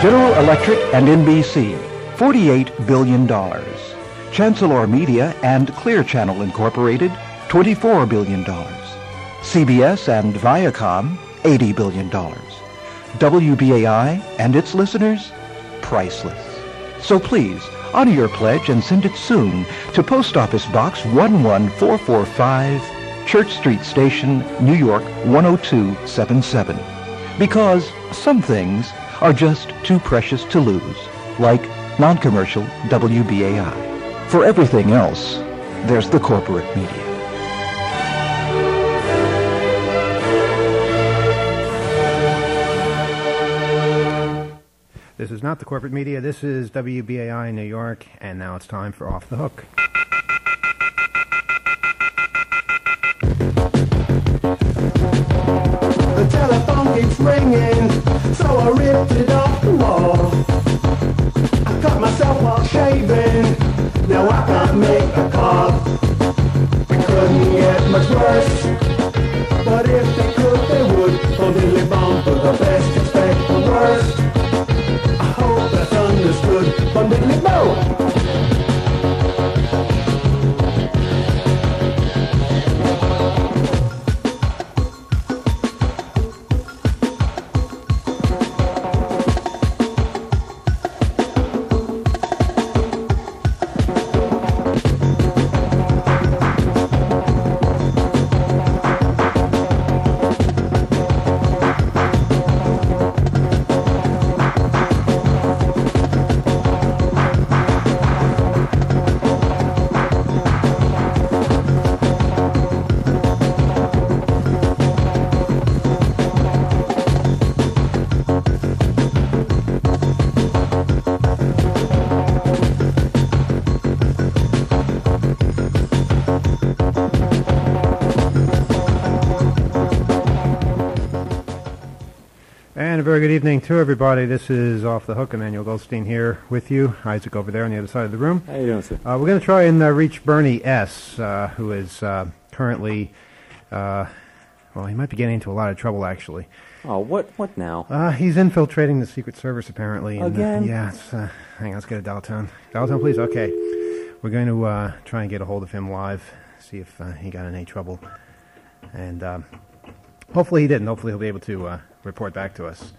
General Electric and NBC, $48 billion. Chancellor Media and Clear Channel Incorporated, $24 billion. CBS and Viacom, $80 billion. WBAI and its listeners, priceless. So please, honor your pledge and send it soon to Post Office Box 11445, Church Street Station, New York 10277. Because some things are just too precious to lose, like non-commercial WBAI. For everything else, there's the corporate media. This is not the corporate media. This is WBAI New York, and now it's time for Off the Hook. The telephone keeps ringing, so I ripped it off the wall. I cut myself while shaving, now I can't make a call. It couldn't get much worse, but if they could, they would. From Dilly Bomb for the best, expect the worst. I hope that's understood. From Dilly Bomb. A very good evening to everybody. This is Off the Hook. Emmanuel Goldstein here with you. Isaac over there on the other side of the room. How you doing, sir? We're going to try and reach Bernie S., who is currently, well, he might be getting into a lot of trouble, actually. Oh, what now? He's infiltrating the Secret Service, apparently. And, Again? Yeah, hang on, let's get a dial tone. Dial tone, please. Okay. We're going to try and get a hold of him live, see if he got in any trouble. And hopefully he didn't. Hopefully he'll be able to report back to us.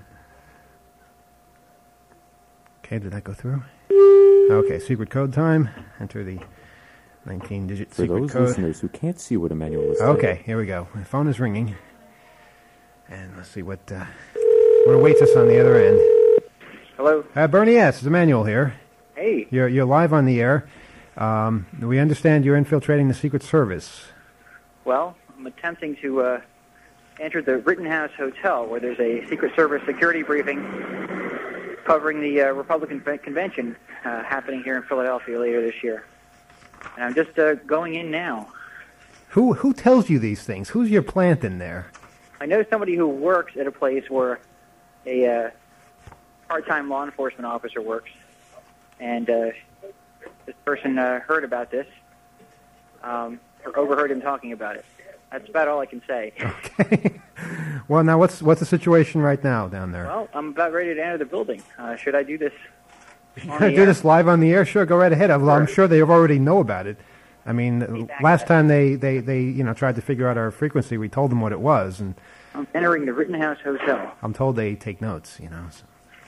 Okay, did that go through? Okay, secret code time. Enter the 19-digit secret code. For those listeners who can't see what Emmanuel is Okay, here we go. My phone is ringing. And let's see what awaits us on the other end. Hello? Bernie S., it's Emmanuel here. Hey. You're live on the air. We understand you're infiltrating the Secret Service. Well, I'm attempting to enter the Rittenhouse Hotel, where there's a Secret Service security briefing covering the Republican convention happening here in Philadelphia later this year. And I'm just going in now. Who tells you these things? Who's your plant in there? I know somebody who works at a place where a part-time law enforcement officer works, and this person heard about this, or overheard him talking about it. That's about all I can say. Okay. Well, now what's the situation right now down there? Well, I'm about ready to enter the building. Should I do this on do the air? this live on the air? Sure, go right ahead. I'm sure they already know about it. I mean, last time they tried to figure out our frequency, we told them what it was, and I'm entering the Rittenhouse Hotel. I'm told they take notes, So.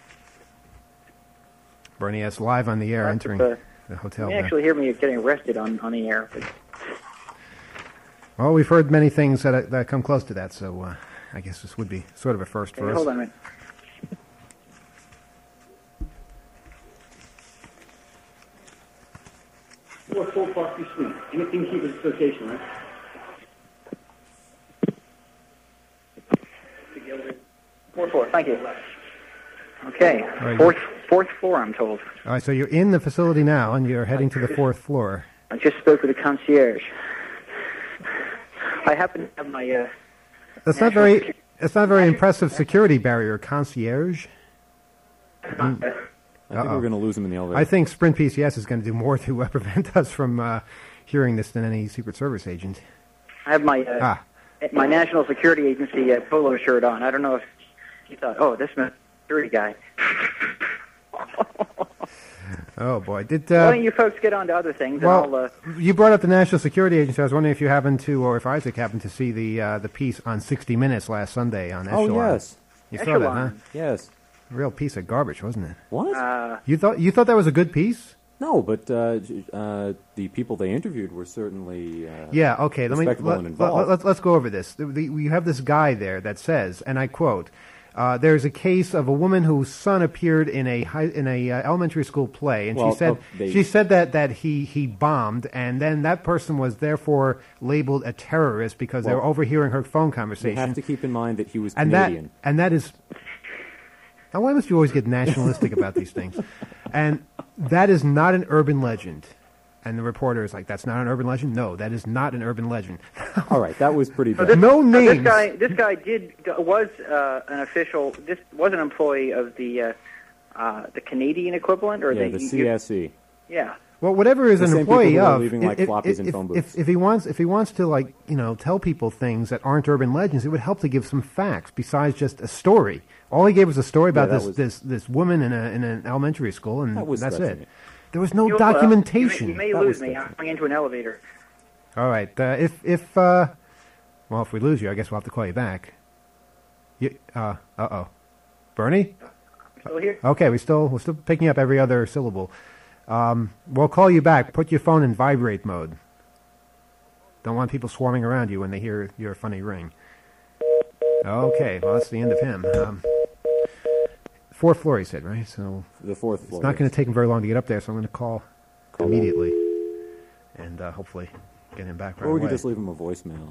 Bernie S. live on the air, entering the hotel. You may actually hear me getting arrested on the air. But well, we've heard many things that come close to that, so I guess this would be sort of a first for us. Hold on a minute. Full Park Suite. Anything to keep us association, right? Fourth floor, thank you. Okay, Right. fourth floor, I'm told. All right, so you're in the facility now, and you're heading to the fourth floor. I just spoke with the concierge. I happen to have my... That's not very impressive security barrier, concierge. I think we're going to lose him in the elevator. I think Sprint PCS is going to do more to prevent us from hearing this than any Secret Service agent. I have my National Security Agency polo shirt on. I don't know if you thought, oh, this is a security guy. Oh boy! Why don't you folks get on to other things? Well, and I'll, you brought up the National Security Agency. I was wondering if you happened to, or if Isaac happened to see the piece on 60 Minutes last Sunday on Echelon. Oh, yes. You saw that, huh? Yes. Real piece of garbage, wasn't it? What? You thought that was a good piece? No, but the people they interviewed were certainly yeah. Okay. respectable and involved. Let's go over this. We have this guy there that says, and I quote. There's a case of a woman whose son appeared in a elementary school play, and she said that he bombed, and then that person was therefore labeled a terrorist because they were overhearing her phone conversation. You have to keep in mind that he was Canadian. That is. Now, why must you always get nationalistic about these things? And that is not an urban legend. And the reporter is like, "That's not an urban legend." No, that is not an urban legend. All right, that was pretty bad. No names. This guy was an official. This was an employee of the Canadian equivalent, or the CSE. Yeah. Well, whatever is an employee of, leaving like floppies in phone booths. If he wants to like tell people things that aren't urban legends, it would help to give some facts besides just a story. All he gave was a story about this woman in an elementary school, and that's it. There was no documentation. You may lose me. I'm going into an elevator. All right. If we lose you, I guess we'll have to call you back. Bernie? Still here? Okay, we're still picking up every other syllable. We'll call you back. Put your phone in vibrate mode. Don't want people swarming around you when they hear your funny ring. Okay, well, that's the end of him. Fourth floor, he said, right? So the fourth floor. It's not going to take him very long to get up there, so I'm going to call immediately and hopefully get him back right away. Or we could just leave him a voicemail.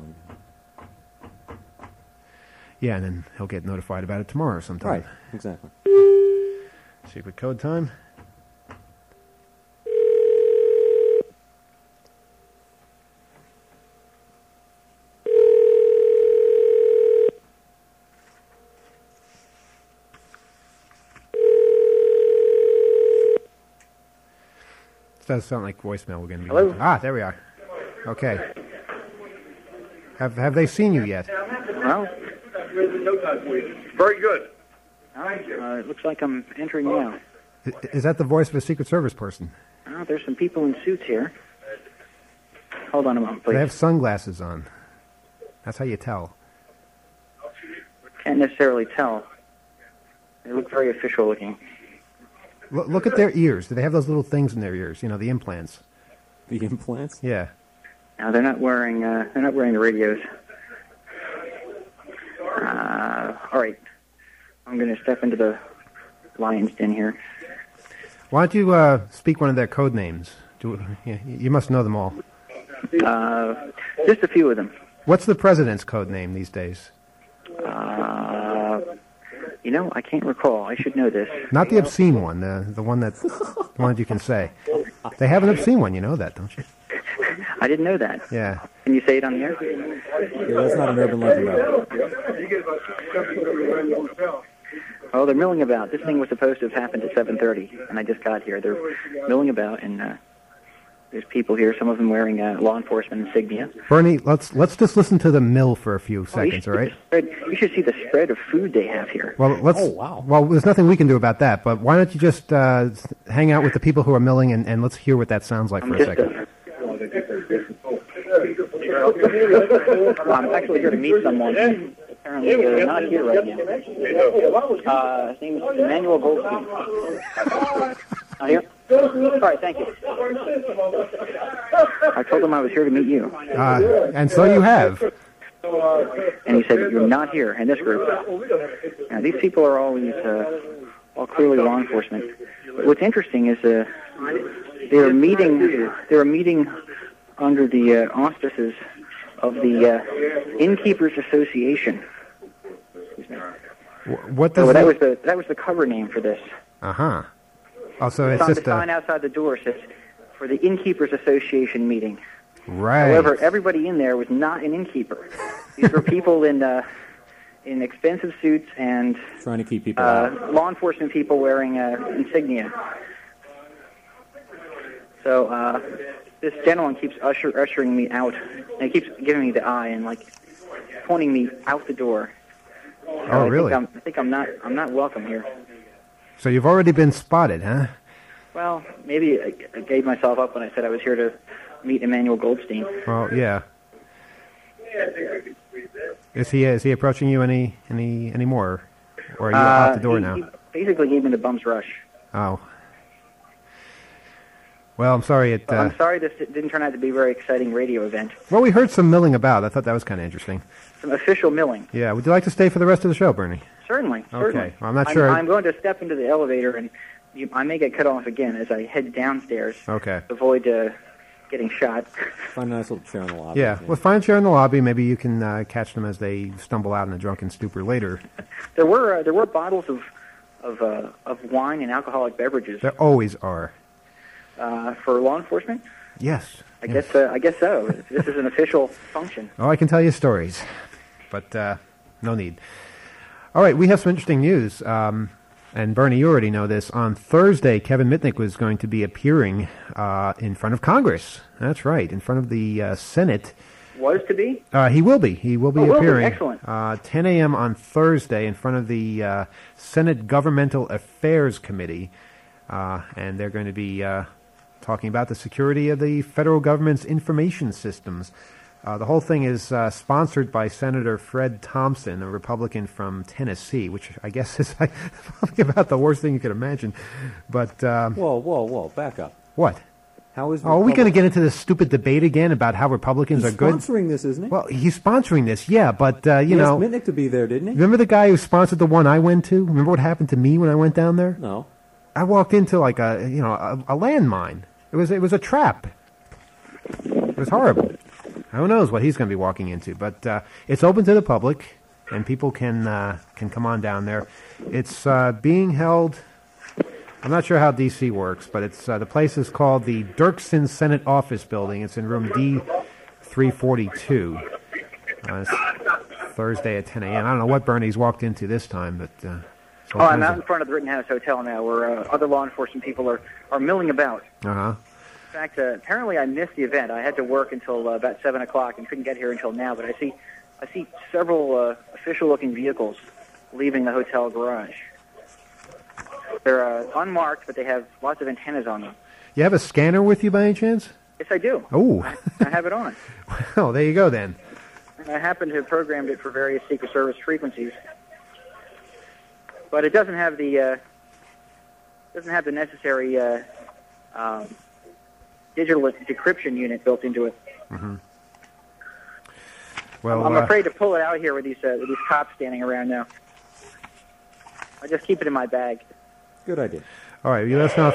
Yeah, and then he'll get notified about it tomorrow sometime. Right, exactly. Secret code time. Does sound like voicemail we're going to be Hello? using. There we are. Okay. Have they seen you yet? Well, very good. it looks like I'm entering now. Is that the voice of a Secret Service person? There's some people in suits here. Hold on a moment, please. They have sunglasses on. That's how you tell. Can't necessarily tell. They look very official looking. Look at their ears. Do they have those little things in their ears? The implants. The implants? Yeah. No, they're not wearing the radios. All right. I'm going to step into the lion's den here. Why don't you speak one of their code names? You must know them all. Just a few of them. What's the president's code name these days? I can't recall. I should know this. Not the obscene one, the one that you can say. They have an obscene one, you know that, don't you? I didn't know that. Yeah. Can you say it on the air? Yeah, that's not an urban legend, though. Oh, they're milling about. This thing was supposed to have happened at 7:30, and I just got here. They're milling about, and there's people here, some of them wearing law enforcement insignia. Bernie, let's just listen to the mill for a few seconds, all right? You should see the spread of food they have here. Well, Well, there's nothing we can do about that, but why don't you just hang out with the people who are milling, and let's hear what that sounds like for a second. I'm actually here to meet someone. Apparently, they're not here right now. His name is Emmanuel Goldstein. Not here? All right, thank you. I told him I was here to meet you. And so you have. And he said, you're not here in this group. Now, these people are always all clearly law enforcement. What's interesting is they're meeting under the auspices of the Innkeepers Association. What does that was the cover name for this. Uh-huh. Oh, so it's on just the sign outside the door says for the Innkeepers Association meeting. Right. However, everybody in there was not an innkeeper. These were people in expensive suits and trying to keep people out. Law enforcement people wearing insignia. So this gentleman keeps ushering me out, and he keeps giving me the eye and pointing me out the door. Oh, really? I think I'm not welcome here. So you've already been spotted, huh? Well, maybe I gave myself up when I said I was here to meet Emmanuel Goldstein. Well, yeah. Is he approaching you any more, or are you out the door now? He basically gave me the bum's rush. Oh. Well, I'm sorry. I'm sorry this didn't turn out to be a very exciting radio event. Well, we heard some milling about. I thought that was kind of interesting. Some official milling. Yeah. Would you like to stay for the rest of the show, Bernie? Certainly. Okay. Well, I'm not sure. I'm going to step into the elevator, and I may get cut off again as I head downstairs. Okay. To avoid getting shot. Find a nice little chair in the lobby. Yeah. Well, find a chair in the lobby. Maybe you can catch them as they stumble out in a drunken stupor later. There were bottles of wine and alcoholic beverages. There always are. For law enforcement? Yes. I guess so. This is an official function. Oh, I can tell you stories, but no need. All right, we have some interesting news. And Bernie, you already know this. On Thursday, Kevin Mitnick was going to be appearing in front of Congress. That's right, in front of the Senate. Was to be? He will be. He will be appearing. Excellent. 10 a.m. on Thursday in front of the Senate Governmental Affairs Committee. And they're going to be talking about the security of the federal government's information systems. The whole thing is sponsored by Senator Fred Thompson, a Republican from Tennessee, which I guess is probably about the worst thing you could imagine. But Whoa! Back up. What? How is? Are we going to get into this stupid debate again about how Republicans are good? He's sponsoring this, isn't he? Well, he's sponsoring this, yeah, but he you know. asked Mitnick to be there, didn't he? Remember the guy who sponsored the one I went to? Remember what happened to me when I went down there? No. I walked into like a landmine. It was a trap. It was horrible. Who knows what he's going to be walking into? But it's open to the public, and people can come on down there. It's being held. I'm not sure how D.C. works, but it's the place is called the Dirksen Senate Office Building. It's in room D342. It's Thursday at 10 a.m. I don't know what Bernie's walked into this time, but. I'm out in front of the Rittenhouse Hotel now, where other law enforcement people are milling about. Uh-huh. In fact, apparently I missed the event. I had to work until about 7 o'clock and couldn't get here until now. But I see several official-looking vehicles leaving the hotel garage. They're unmarked, but they have lots of antennas on them. You have a scanner with you by any chance? Yes, I do. Oh. I have it on. Well, there you go then. And I happen to have programmed it for various Secret Service frequencies. But it doesn't have the necessary digital decryption unit built into it. Mm-hmm. Well, I'm afraid to pull it out here with these cops standing around now. I just keep it in my bag. Good idea. All right, you let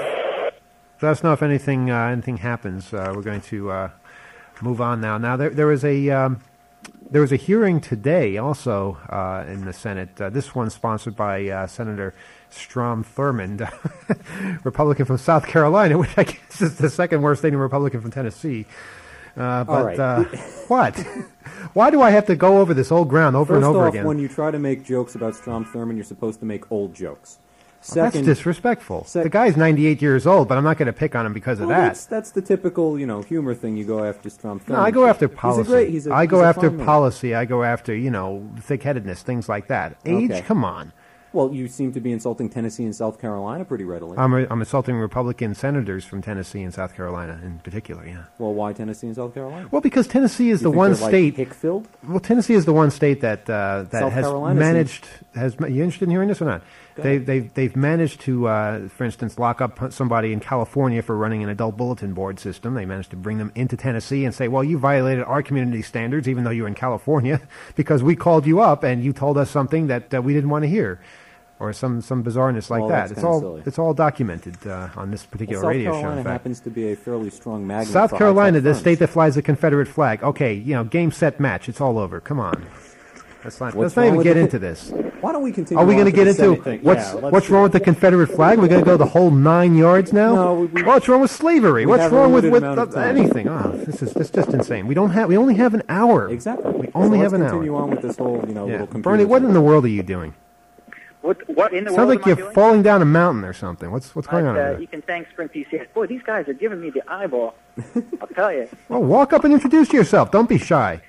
us know if anything happens. We're going to move on now. Now there was a hearing today also in the Senate. This one sponsored by Senator Strom Thurmond, Republican from South Carolina, which I guess is the second worst thing, a Republican from Tennessee. But all right. What? Why do I have to go over this old ground over and over again? First off, when you try to make jokes about Strom Thurmond, you're supposed to make old jokes. Second, that's disrespectful. The guy's 98 years old, but I'm not going to pick on him because of that. That's the typical, humor thing. You go after Strom Thurmond. No, I go after policy. I go after policy. I go after, thick-headedness, things like that. Age, okay. Come on. Well, you seem to be insulting Tennessee and South Carolina pretty readily. I'm insulting Republican senators from Tennessee and South Carolina in particular, yeah. Well, why Tennessee and South Carolina? Well, because Tennessee is the one state... Hick-filled? Well, Tennessee is the one state that has managed... You interested in hearing this or not? They've managed to, for instance, lock up somebody in California for running an adult bulletin board system. They managed to bring them into Tennessee and say, well, you violated our community standards, even though you're in California, because we called you up and you told us something that we didn't want to hear. Or some bizarreness like that. It's all documented on this particular radio show. South Carolina happens to be a fairly strong magnet. South Carolina, the state that flies the Confederate flag. Okay, game, set, match. It's all over. Come on. Let's not even get into this. Why don't we continue? Are we going to get into what's wrong with the Confederate flag? We're going to go the whole 9 yards now? No. What's wrong with slavery? What's wrong with anything? Oh, this is just insane. We only have an hour. Exactly. We only have an hour. Let's continue on with this whole little computer. Bernie, what in the world are you doing? What in the Sounds world like am I you're doing? falling down a mountain or something. What's going on over there? You can thank Sprint PCS. Boy, these guys are giving me the eyeball. I'll tell you. Well, walk up and introduce yourself. Don't be shy.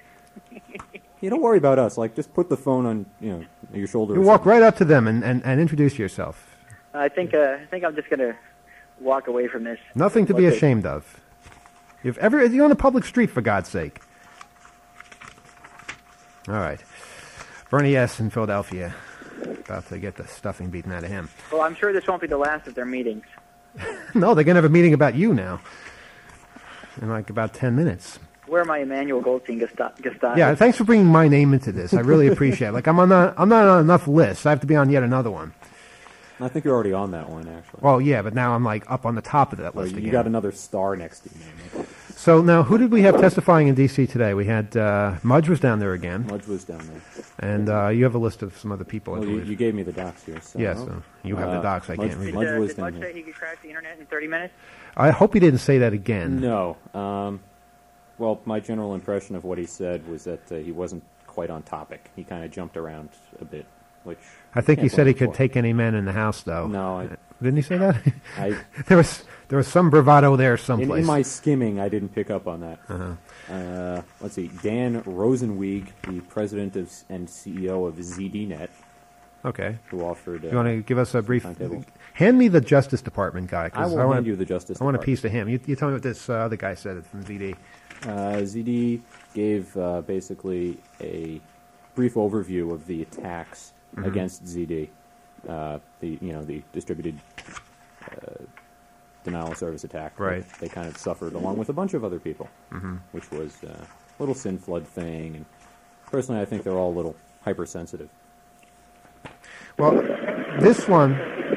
Don't worry about us. Just put the phone on your shoulder. You walk right up to them and introduce yourself. I think I'm just going to walk away from this. Nothing to be ashamed of. You're on a public street, for God's sake. All right. Bernie S. in Philadelphia. About to get the stuffing beaten out of him. Well, I'm sure this won't be the last of their meetings. No, they're going to have a meeting about you now. In like about 10 minutes. Where am I, Emmanuel Goldstein Gestapo? Yeah, thanks for bringing my name into this. I really appreciate it. Like, I'm not on enough lists. I have to be on yet another one. I think you're already on that one, actually. Well, yeah, but now I'm like up on the top of that list again. You got another star next to you, man. So now, who did we have testifying in D.C. today? We had Mudge was down there again. Mudge was down there. And you have a list of some other people, I believe. You gave me the docs here. So. Yes, so you have the docs. I can't read Mudge it. was Did down Mudge here. say he could crash the internet in 30 minutes? I hope he didn't say that again. No. Well, my general impression of what he said was that he wasn't quite on topic. He kind of jumped around a bit, which... I think he can't said he blame him could for. take any man in the house, though. No, Didn't he say that? I there was some bravado there someplace. in my skimming, I didn't pick up on that. Uh-huh. Let's see. Dan Rosenweig, the president and CEO of ZDNet, Okay. who offered... You want to give us a brief... timetable? Hand me the Justice Department guy. I 'cause will want hand you the Justice I want a Department. piece of him. You tell me what this other guy said from ZD. ZD gave basically a brief overview of the attacks against ZD, the distributed denial of service attack Right. that they kind of suffered along with a bunch of other people, which was a little SYN flood thing. And personally, I think they're all a little hypersensitive. Well, this one...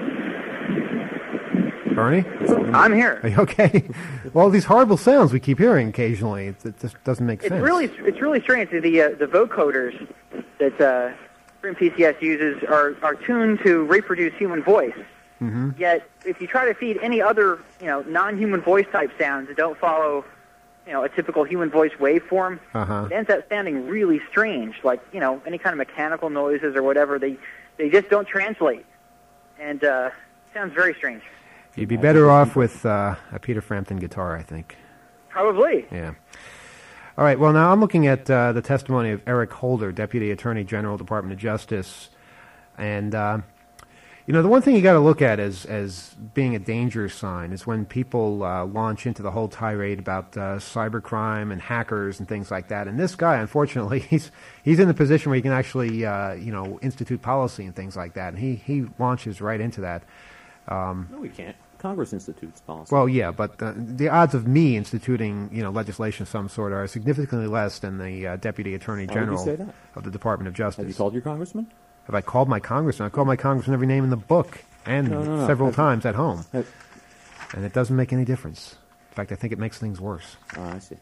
Bernie? I'm here. Are you okay? Well, these horrible sounds we keep hearing occasionally, it just doesn't make It's sense. really strange. The vocoders that Sprint PCS uses are tuned to reproduce human voice. Mm-hmm. Yet, if you try to feed any other non-human voice type sounds that don't follow a typical human voice waveform, Uh-huh. it ends up sounding really strange. Like any kind of mechanical noises or whatever, they just don't translate, and sounds very strange. You'd be better off with a Peter Frampton guitar, I think. Probably. Yeah. All right, well, now I'm looking at the testimony of Eric Holder, Deputy Attorney General, Department of Justice. And, the one thing you got to look at as being a danger sign is when people launch into the whole tirade about cybercrime and hackers and things like that. And this guy, unfortunately, he's in the position where he can actually, institute policy and things like that. And he launches right into that. No, we can't. Congress institutes policy. Well, yeah, but the odds of me instituting, legislation of some sort are significantly less than the Deputy Attorney How would you General say that? of the Department of Justice. Have you called your congressman? Have I called my congressman? I called my congressman every name in the book and No. several times at home. Have- And it doesn't make any difference. In fact, I think it makes things worse. Oh, I see.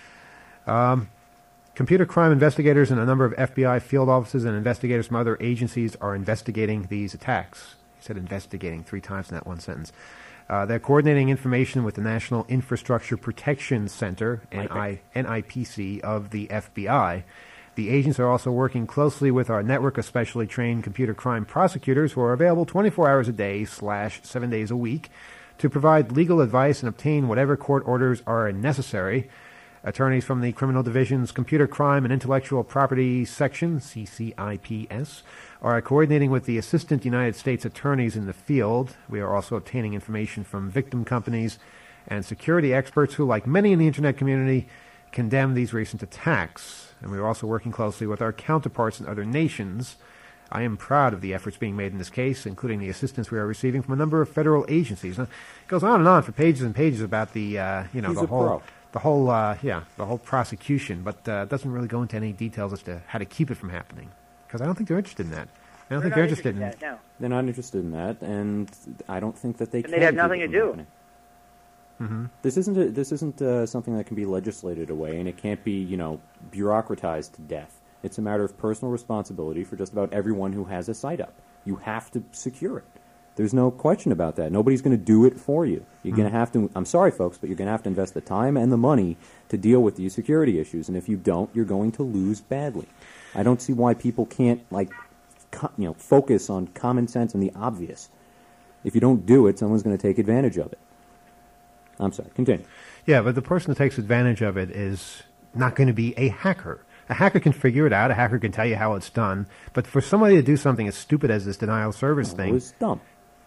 Computer crime investigators and a number of FBI field offices and investigators from other agencies are investigating these attacks. He said investigating 3 times in that one sentence. They're coordinating information with the National Infrastructure Protection Center, NIPC, of the FBI. The agents are also working closely with our network of specially trained computer crime prosecutors who are available 24 hours a day / 7 days a week to provide legal advice and obtain whatever court orders are necessary. Attorneys from the Criminal Division's Computer Crime and Intellectual Property Section, CCIPS, are coordinating with the Assistant United States Attorneys in the field. We are also obtaining information from victim companies and security experts who, like many in the Internet community, condemn these recent attacks. And we are also working closely with our counterparts in other nations. I am proud of the efforts being made in this case, including the assistance we are receiving from a number of federal agencies. Now, it goes on and on for pages and pages about the, He's the a whole... pro. The whole prosecution, but doesn't really go into any details as to how to keep it from happening. Because I don't think they're interested in that. I don't think they're interested in that. No. They're not interested in that, and I don't think that they And can. they'd have keep nothing it to from do. happening. This isn't something that can be legislated away, and it can't be bureaucratized to death. It's a matter of personal responsibility for just about everyone who has a site up. You have to secure it. There's no question about that. Nobody's going to do it for you. You're going to have to, I'm sorry, folks, but you're going to have to invest the time and the money to deal with these security issues. And if you don't, you're going to lose badly. I don't see why people can't, focus on common sense and the obvious. If you don't do it, someone's going to take advantage of it. I'm sorry, continue. Yeah, but the person that takes advantage of it is not going to be a hacker. A hacker can figure it out. A hacker can tell you how it's done. But for somebody to do something as stupid as this denial of service It thing... was dumb.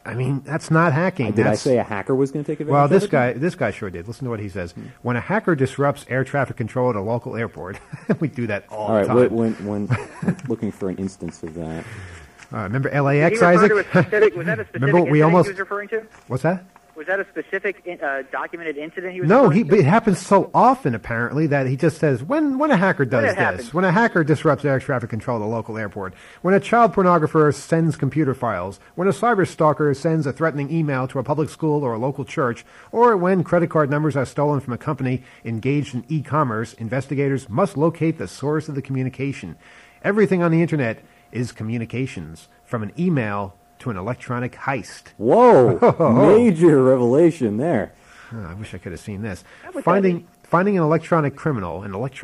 I mean, that's not hacking. Did I That's- say a hacker was going to take advantage Well, of it? this guy sure did. Listen to what he says. When a hacker disrupts air traffic control at a local airport, we do that all All the right, time. when looking for an instance of that. Remember Did LAX, he refer Isaac? to a specific, was that a specific Remember we incident almost- he was referring to? What's that? Was that a specific documented incident he was No, referring but to? it happens so often, apparently, that he just says, when a hacker does it this, happens. when a hacker disrupts air traffic control at a local airport, when a child pornographer sends computer files, when a cyber stalker sends a threatening email to a public school or a local church, or when credit card numbers are stolen from a company engaged in e-commerce, investigators must locate the source of the communication. Everything on the internet is communications, from an email to an electronic heist. Whoa! Major revelation there. I wish I could have seen this. would that Finding an electronic criminal,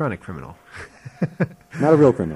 Not a real criminal.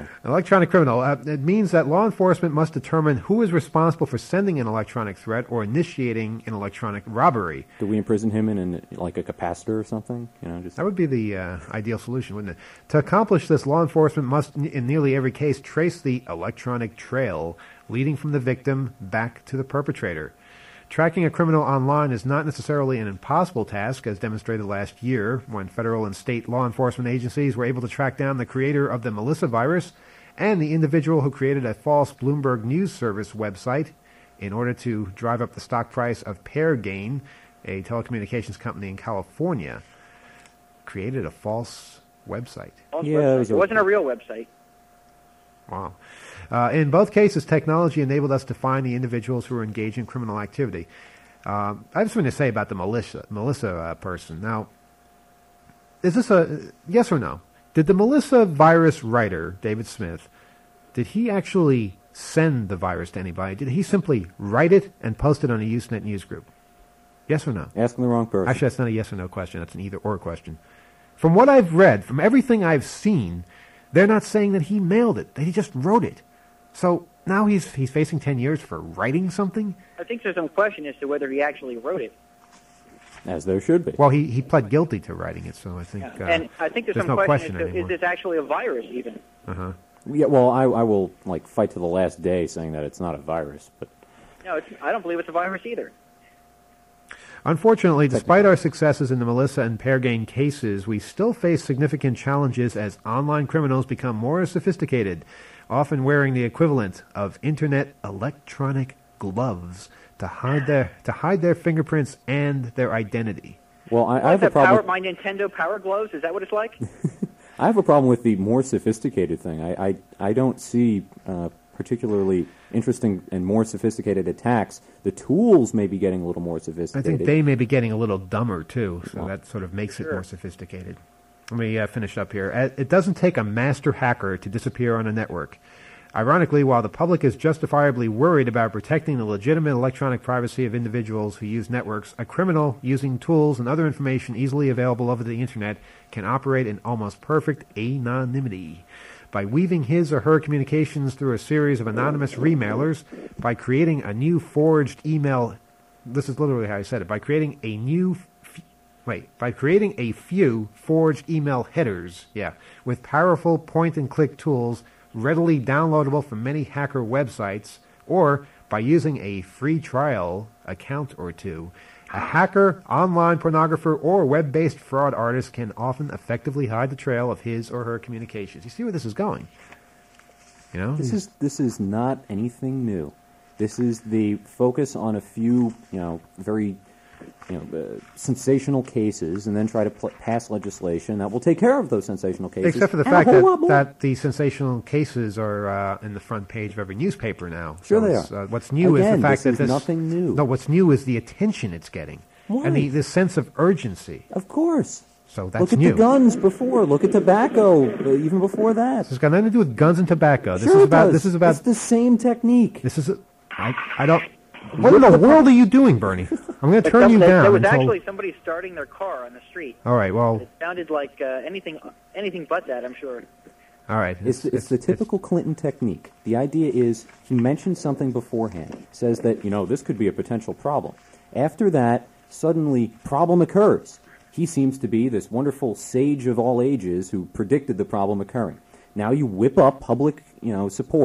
it means that law enforcement must determine who is responsible for sending an electronic threat or initiating an electronic robbery. Do we imprison him in like a capacitor or something? Just That would be the ideal solution, wouldn't it? To accomplish this, law enforcement must, in nearly every case, trace the electronic trail leading from the victim back to the perpetrator. Tracking a criminal online is not necessarily an impossible task, as demonstrated last year when federal and state law enforcement agencies were able to track down the creator of the Melissa virus and the individual who created a false Bloomberg News Service website in order to drive up the stock price of PairGain, a telecommunications company in California. Created a false website. Yeah, It wasn't a real website. Wow. In both cases, technology enabled us to find the individuals who were engaged in criminal activity. I have something to say about the Melissa person. Now, is this a yes or no? Did the Melissa virus writer, David Smith, did he actually send the virus to anybody? Did he simply write it and post it on a Usenet news group? Yes or no? Asking the wrong person. Actually, that's not a yes or no question. That's an either-or question. From what I've read, from everything I've seen, they're not saying that he mailed it. That he just wrote it. So now he's facing 10 years for writing something? I think there's some question as to whether he actually wrote it. As there should be. Well, he pled guilty to writing it, so I think And I think there's some no question as to, anymore. is this actually a virus even? Uh-huh. Yeah, well, I will fight to the last day saying that it's not a virus, but No, I don't believe it's a virus either. Unfortunately, despite our successes in the Melissa and PairGain cases, we still face significant challenges as online criminals become more sophisticated, often wearing the equivalent of internet electronic gloves to hide their fingerprints and their identity. well, I have a What's that problem. my Nintendo Power Gloves? Is that what it's like? I have a problem with the more sophisticated thing. I don't see particularly interesting and more sophisticated attacks. The tools may be getting a little more I sophisticated. think they may be getting a little dumber, too, so that sort of makes it more sophisticated. Let me finish up here. It doesn't take a master hacker to disappear on a network. Ironically, while the public is justifiably worried about protecting the legitimate electronic privacy of individuals who use networks, a criminal using tools and other information easily available over the internet can operate in almost perfect anonymity. By weaving his or her communications through a series of anonymous remailers, by creating a new forged email, this is literally how I said it, by creating a few forged email headers, with powerful point-and-click tools readily downloadable from many hacker websites, or by using a free trial account or two, a hacker, online pornographer, or web-based fraud artist can often effectively hide the trail of his or her communications. You see where this is going? You know, This is not anything new. This is the focus on a few, very, sensational cases, and then try to pass legislation that will take care of those sensational cases. except for the and a fact whole lot more. that the sensational cases are in the front page of every newspaper now. Sure So they it's, are. what's new is Again, the fact this that is nothing new. No, what's new is the attention it's getting and Right. the sense of urgency. Of course. So that's Look at new. the guns before. Look at tobacco, even before that. This has got nothing to do with guns and tobacco. Sure it does. This is about. It's the same technique. This is. I don't. What in the world are you doing, Bernie? I'm going to turn you down. There was until, actually somebody starting their car on the street. all right. Well. It sounded like anything but that, I'm sure. All right. It's the typical Clinton technique. The idea is he mentions something beforehand, says that, this could be a potential problem. After that, suddenly, problem occurs. He seems to be this wonderful sage of all ages who predicted the problem occurring. Now you whip up public, support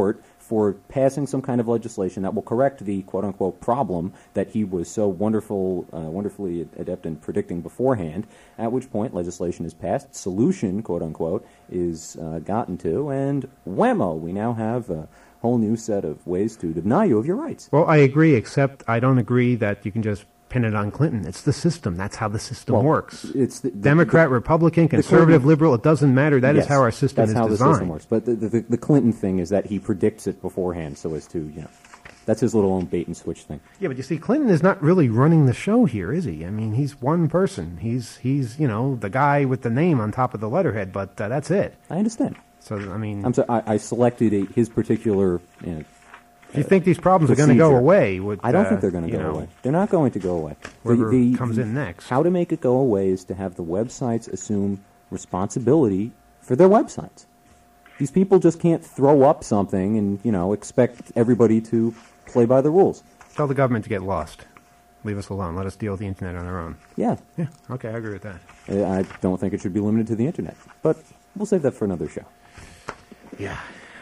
for passing some kind of legislation that will correct the quote-unquote problem that he was so wonderfully adept in predicting beforehand, at which point legislation is passed, solution, quote-unquote, is gotten to, and whammo, we now have a whole new set of ways to deny you of your rights. Well, I agree, except I don't agree that you can just pin it on Clinton. It's the system. That's how the system works. It's Democrat, Republican, conservative, liberal, it doesn't matter. That is how our system is designed. That's how the system works. But the Clinton thing is that he predicts it beforehand so as to, that's his little own bait and switch thing. Yeah, but you see, Clinton is not really running the show here, is he? I mean, he's one person. He's the guy with the name on top of the letterhead, but that's it. I understand. So, I mean... I'm sorry, I selected his particular... If you think these problems are going to go away... I don't think they're going to go away. They're not going to go away. Whoever comes in next. How to make it go away is to have the websites assume responsibility for their websites. These people just can't throw up something and, expect everybody to play by the rules. Tell the government to get lost. Leave us alone. Let us deal with the Internet on our own. Yeah. Yeah, okay, I agree with that. I don't think it should be limited to the Internet. But we'll save that for another show. Yeah.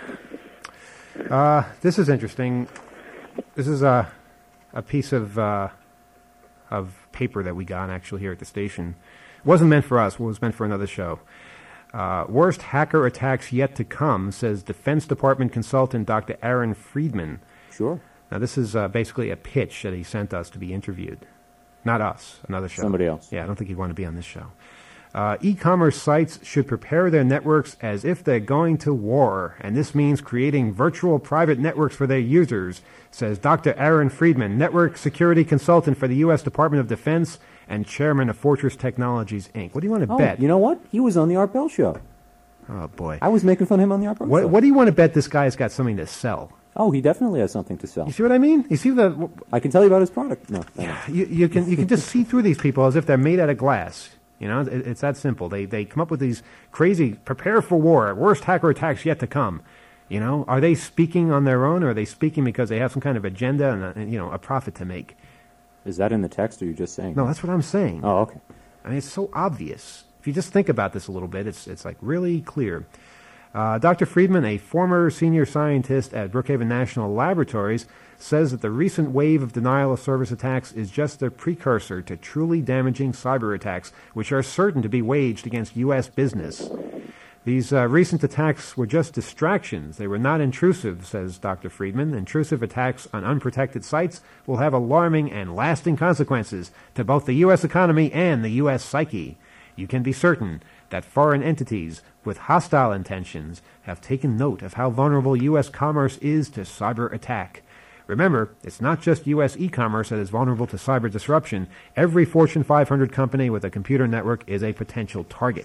This is interesting. This is a piece of paper that we got actually here at the station. It wasn't meant for us. It was meant for another show. Worst hacker attacks yet to come, says Defense Department consultant Dr. Aaron Friedman. Sure. Now, this is basically a pitch that he sent us to be interviewed. Not us, another show. Somebody else. Yeah, I don't think he'd want to be on this show. E-commerce sites should prepare their networks as if they're going to war, and this means creating virtual private networks for their users, says Dr. Aaron Friedman, network security consultant for the U.S. Department of Defense and chairman of Fortress Technologies, Inc. What do you want to bet? You know what? He was on the Art Bell show. Oh, boy. I was making fun of him on the Art Bell show. What do you want to bet this guy's got something to sell? Oh, he definitely has something to sell. You see what I mean? You see I can tell you about his product. No. You can just see through these people as if they're made out of glass. It's that simple. They come up with these crazy, prepare for war, worst hacker attacks yet to come. Are they speaking on their own, or are they speaking because they have some kind of agenda and a profit to make? Is that in the text, or are you just saying? No, that's what I'm saying. Oh, okay. I mean, it's so obvious. If you just think about this a little bit, it's like really clear. Dr. Friedman, a former senior scientist at Brookhaven National Laboratories, says that the recent wave of denial-of-service attacks is just the precursor to truly damaging cyber attacks, which are certain to be waged against U.S. business. These recent attacks were just distractions. They were not intrusive, says Dr. Friedman. Intrusive attacks on unprotected sites will have alarming and lasting consequences to both the U.S. economy and the U.S. psyche. You can be certain that foreign entities with hostile intentions have taken note of how vulnerable U.S. commerce is to cyber attack. Remember, it's not just U.S. e-commerce that is vulnerable to cyber disruption. Every Fortune 500 company with a computer network is a potential target.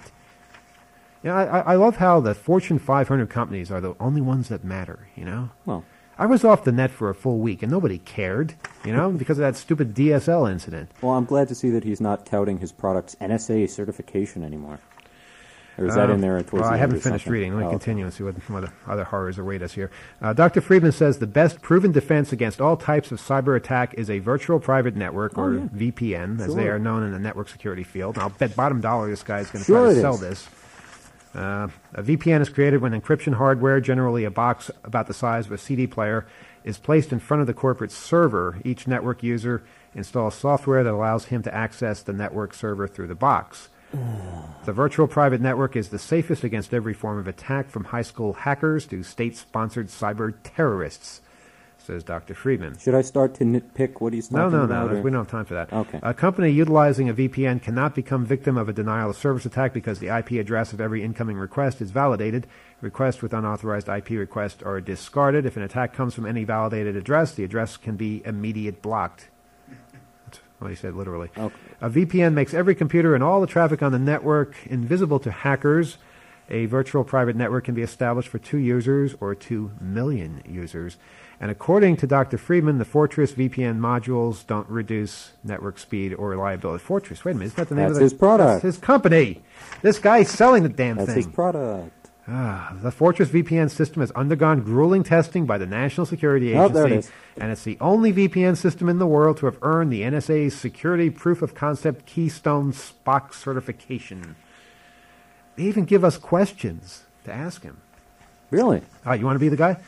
I love how the Fortune 500 companies are the only ones that matter, Well, I was off the net for a full week, and nobody cared, because of that stupid DSL incident. Well, I'm glad to see that he's not touting his product's NSA certification anymore. Or is that in there towards the end? I haven't finished reading. Let me continue and see what other horrors await us here. Dr. Friedman says the best proven defense against all types of cyber attack is a virtual private network, or VPN, as they are known in the network security field. I'll bet bottom dollar this guy is going to try to sell this. A VPN is created when encryption hardware, generally a box about the size of a CD player, is placed in front of the corporate server. Each network user installs software that allows him to access the network server through the box. The virtual private network is the safest against every form of attack, from high school hackers to state-sponsored cyber terrorists, says Dr. Friedman. Should I start to nitpick what he's talking about? No. We don't have time for that. Okay. A company utilizing a VPN cannot become victim of a denial-of-service attack because the IP address of every incoming request is validated. Requests with unauthorized IP requests are discarded. If an attack comes from any validated address, the address can be immediately blocked. That's what he said, literally. Okay. A VPN makes every computer and all the traffic on the network invisible to hackers. A virtual private network can be established for 2 users or 2 million users. And according to Dr. Friedman, the Fortress VPN modules don't reduce network speed or reliability. Fortress, wait a minute, isn't that the name of his product? That's his company. This guy's selling the damn thing. That's his product. The Fortress VPN system has undergone grueling testing by the National Security Agency, there it is. and it's the only VPN system in the world to have earned the NSA's Security Proof of Concept Keystone SPOC certification. They even give us questions to ask him. Really? You want to be the guy?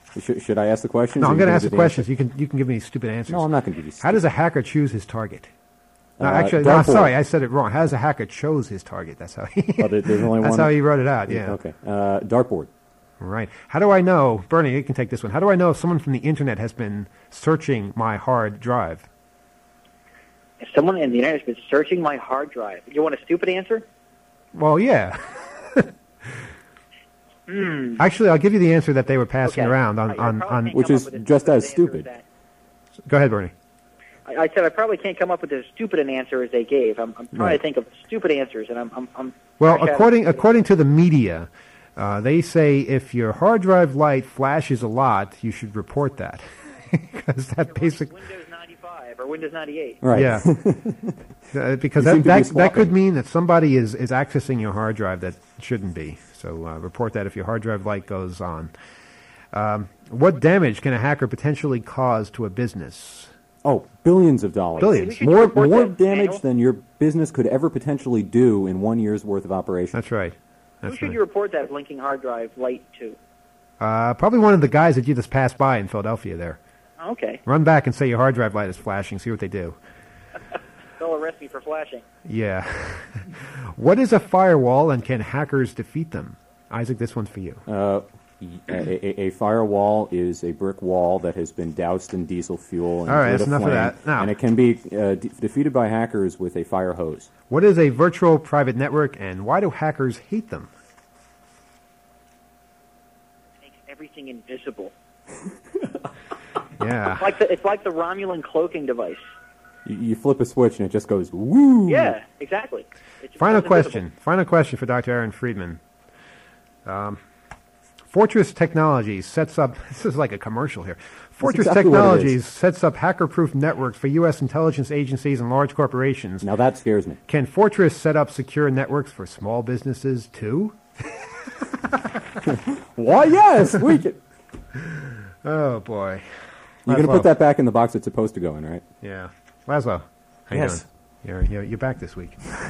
Should I ask the questions? No, or I'm you going to gonna ask do the questions. You can give me stupid answers. No, I'm not going to give you. How does a hacker choose his target? No, actually, dartboard. sorry, I said it wrong. How does a hacker chose his target? That's how he. There's only that's one. how he wrote it out. Yeah. Okay. Dartboard. Right. How do I know, Bernie? You can take this one. How do I know if someone from the internet has been searching my hard drive? If someone in the internet has been searching my hard drive, you want a stupid answer? Well, yeah. Actually, I'll give you the answer that they were passing around on. Which is just as stupid. Go ahead, Bernie. I said I probably can't come up with as stupid an answer as they gave. I'm trying to think of stupid answers, and I'm well, according to the media, they say if your hard drive light flashes a lot, you should report that because that basically Windows 95 or Windows 98. Right. Yeah. Because You seem to be that swapping. could mean that somebody is accessing your hard drive that shouldn't be. So report that if your hard drive light goes on. What damage can a hacker potentially cause to a business? Oh, billions of dollars. Billions. We should More report that, damage Daniel. than your business could ever potentially do in 1 year's worth of operation. That's right. Who That's should right. you report that blinking hard drive light to? Probably one of the guys that you just passed by in Philadelphia there. Okay. Run back and say your hard drive light is flashing. See what they do. They'll arrest me for flashing. Yeah. What is a firewall and can hackers defeat them? Isaac, this one's for you. A firewall is a brick wall that has been doused in diesel fuel. And All right, lit that's enough of aflame, that. Now- And it can be defeated by hackers with a fire hose. What is a virtual private network and why do hackers hate them? Makes everything invisible. Yeah. It's like the Romulan cloaking device. You flip a switch and it just goes woo. Yeah, exactly. It just Final becomes question. invisible. Final question for Dr. Aaron Friedman. Fortress Technologies sets up, this is like a commercial here. Fortress exactly what it Technologies is. sets up hacker-proof networks for U.S. intelligence agencies and large corporations. Now that scares me. Can Fortress set up secure networks for small businesses too? Why, yes, we can. Oh, boy. You're going to Laszlo. put that back in the box it's supposed to go in, right? Yeah. Laszlo, how Yes. you doing? You're back this week.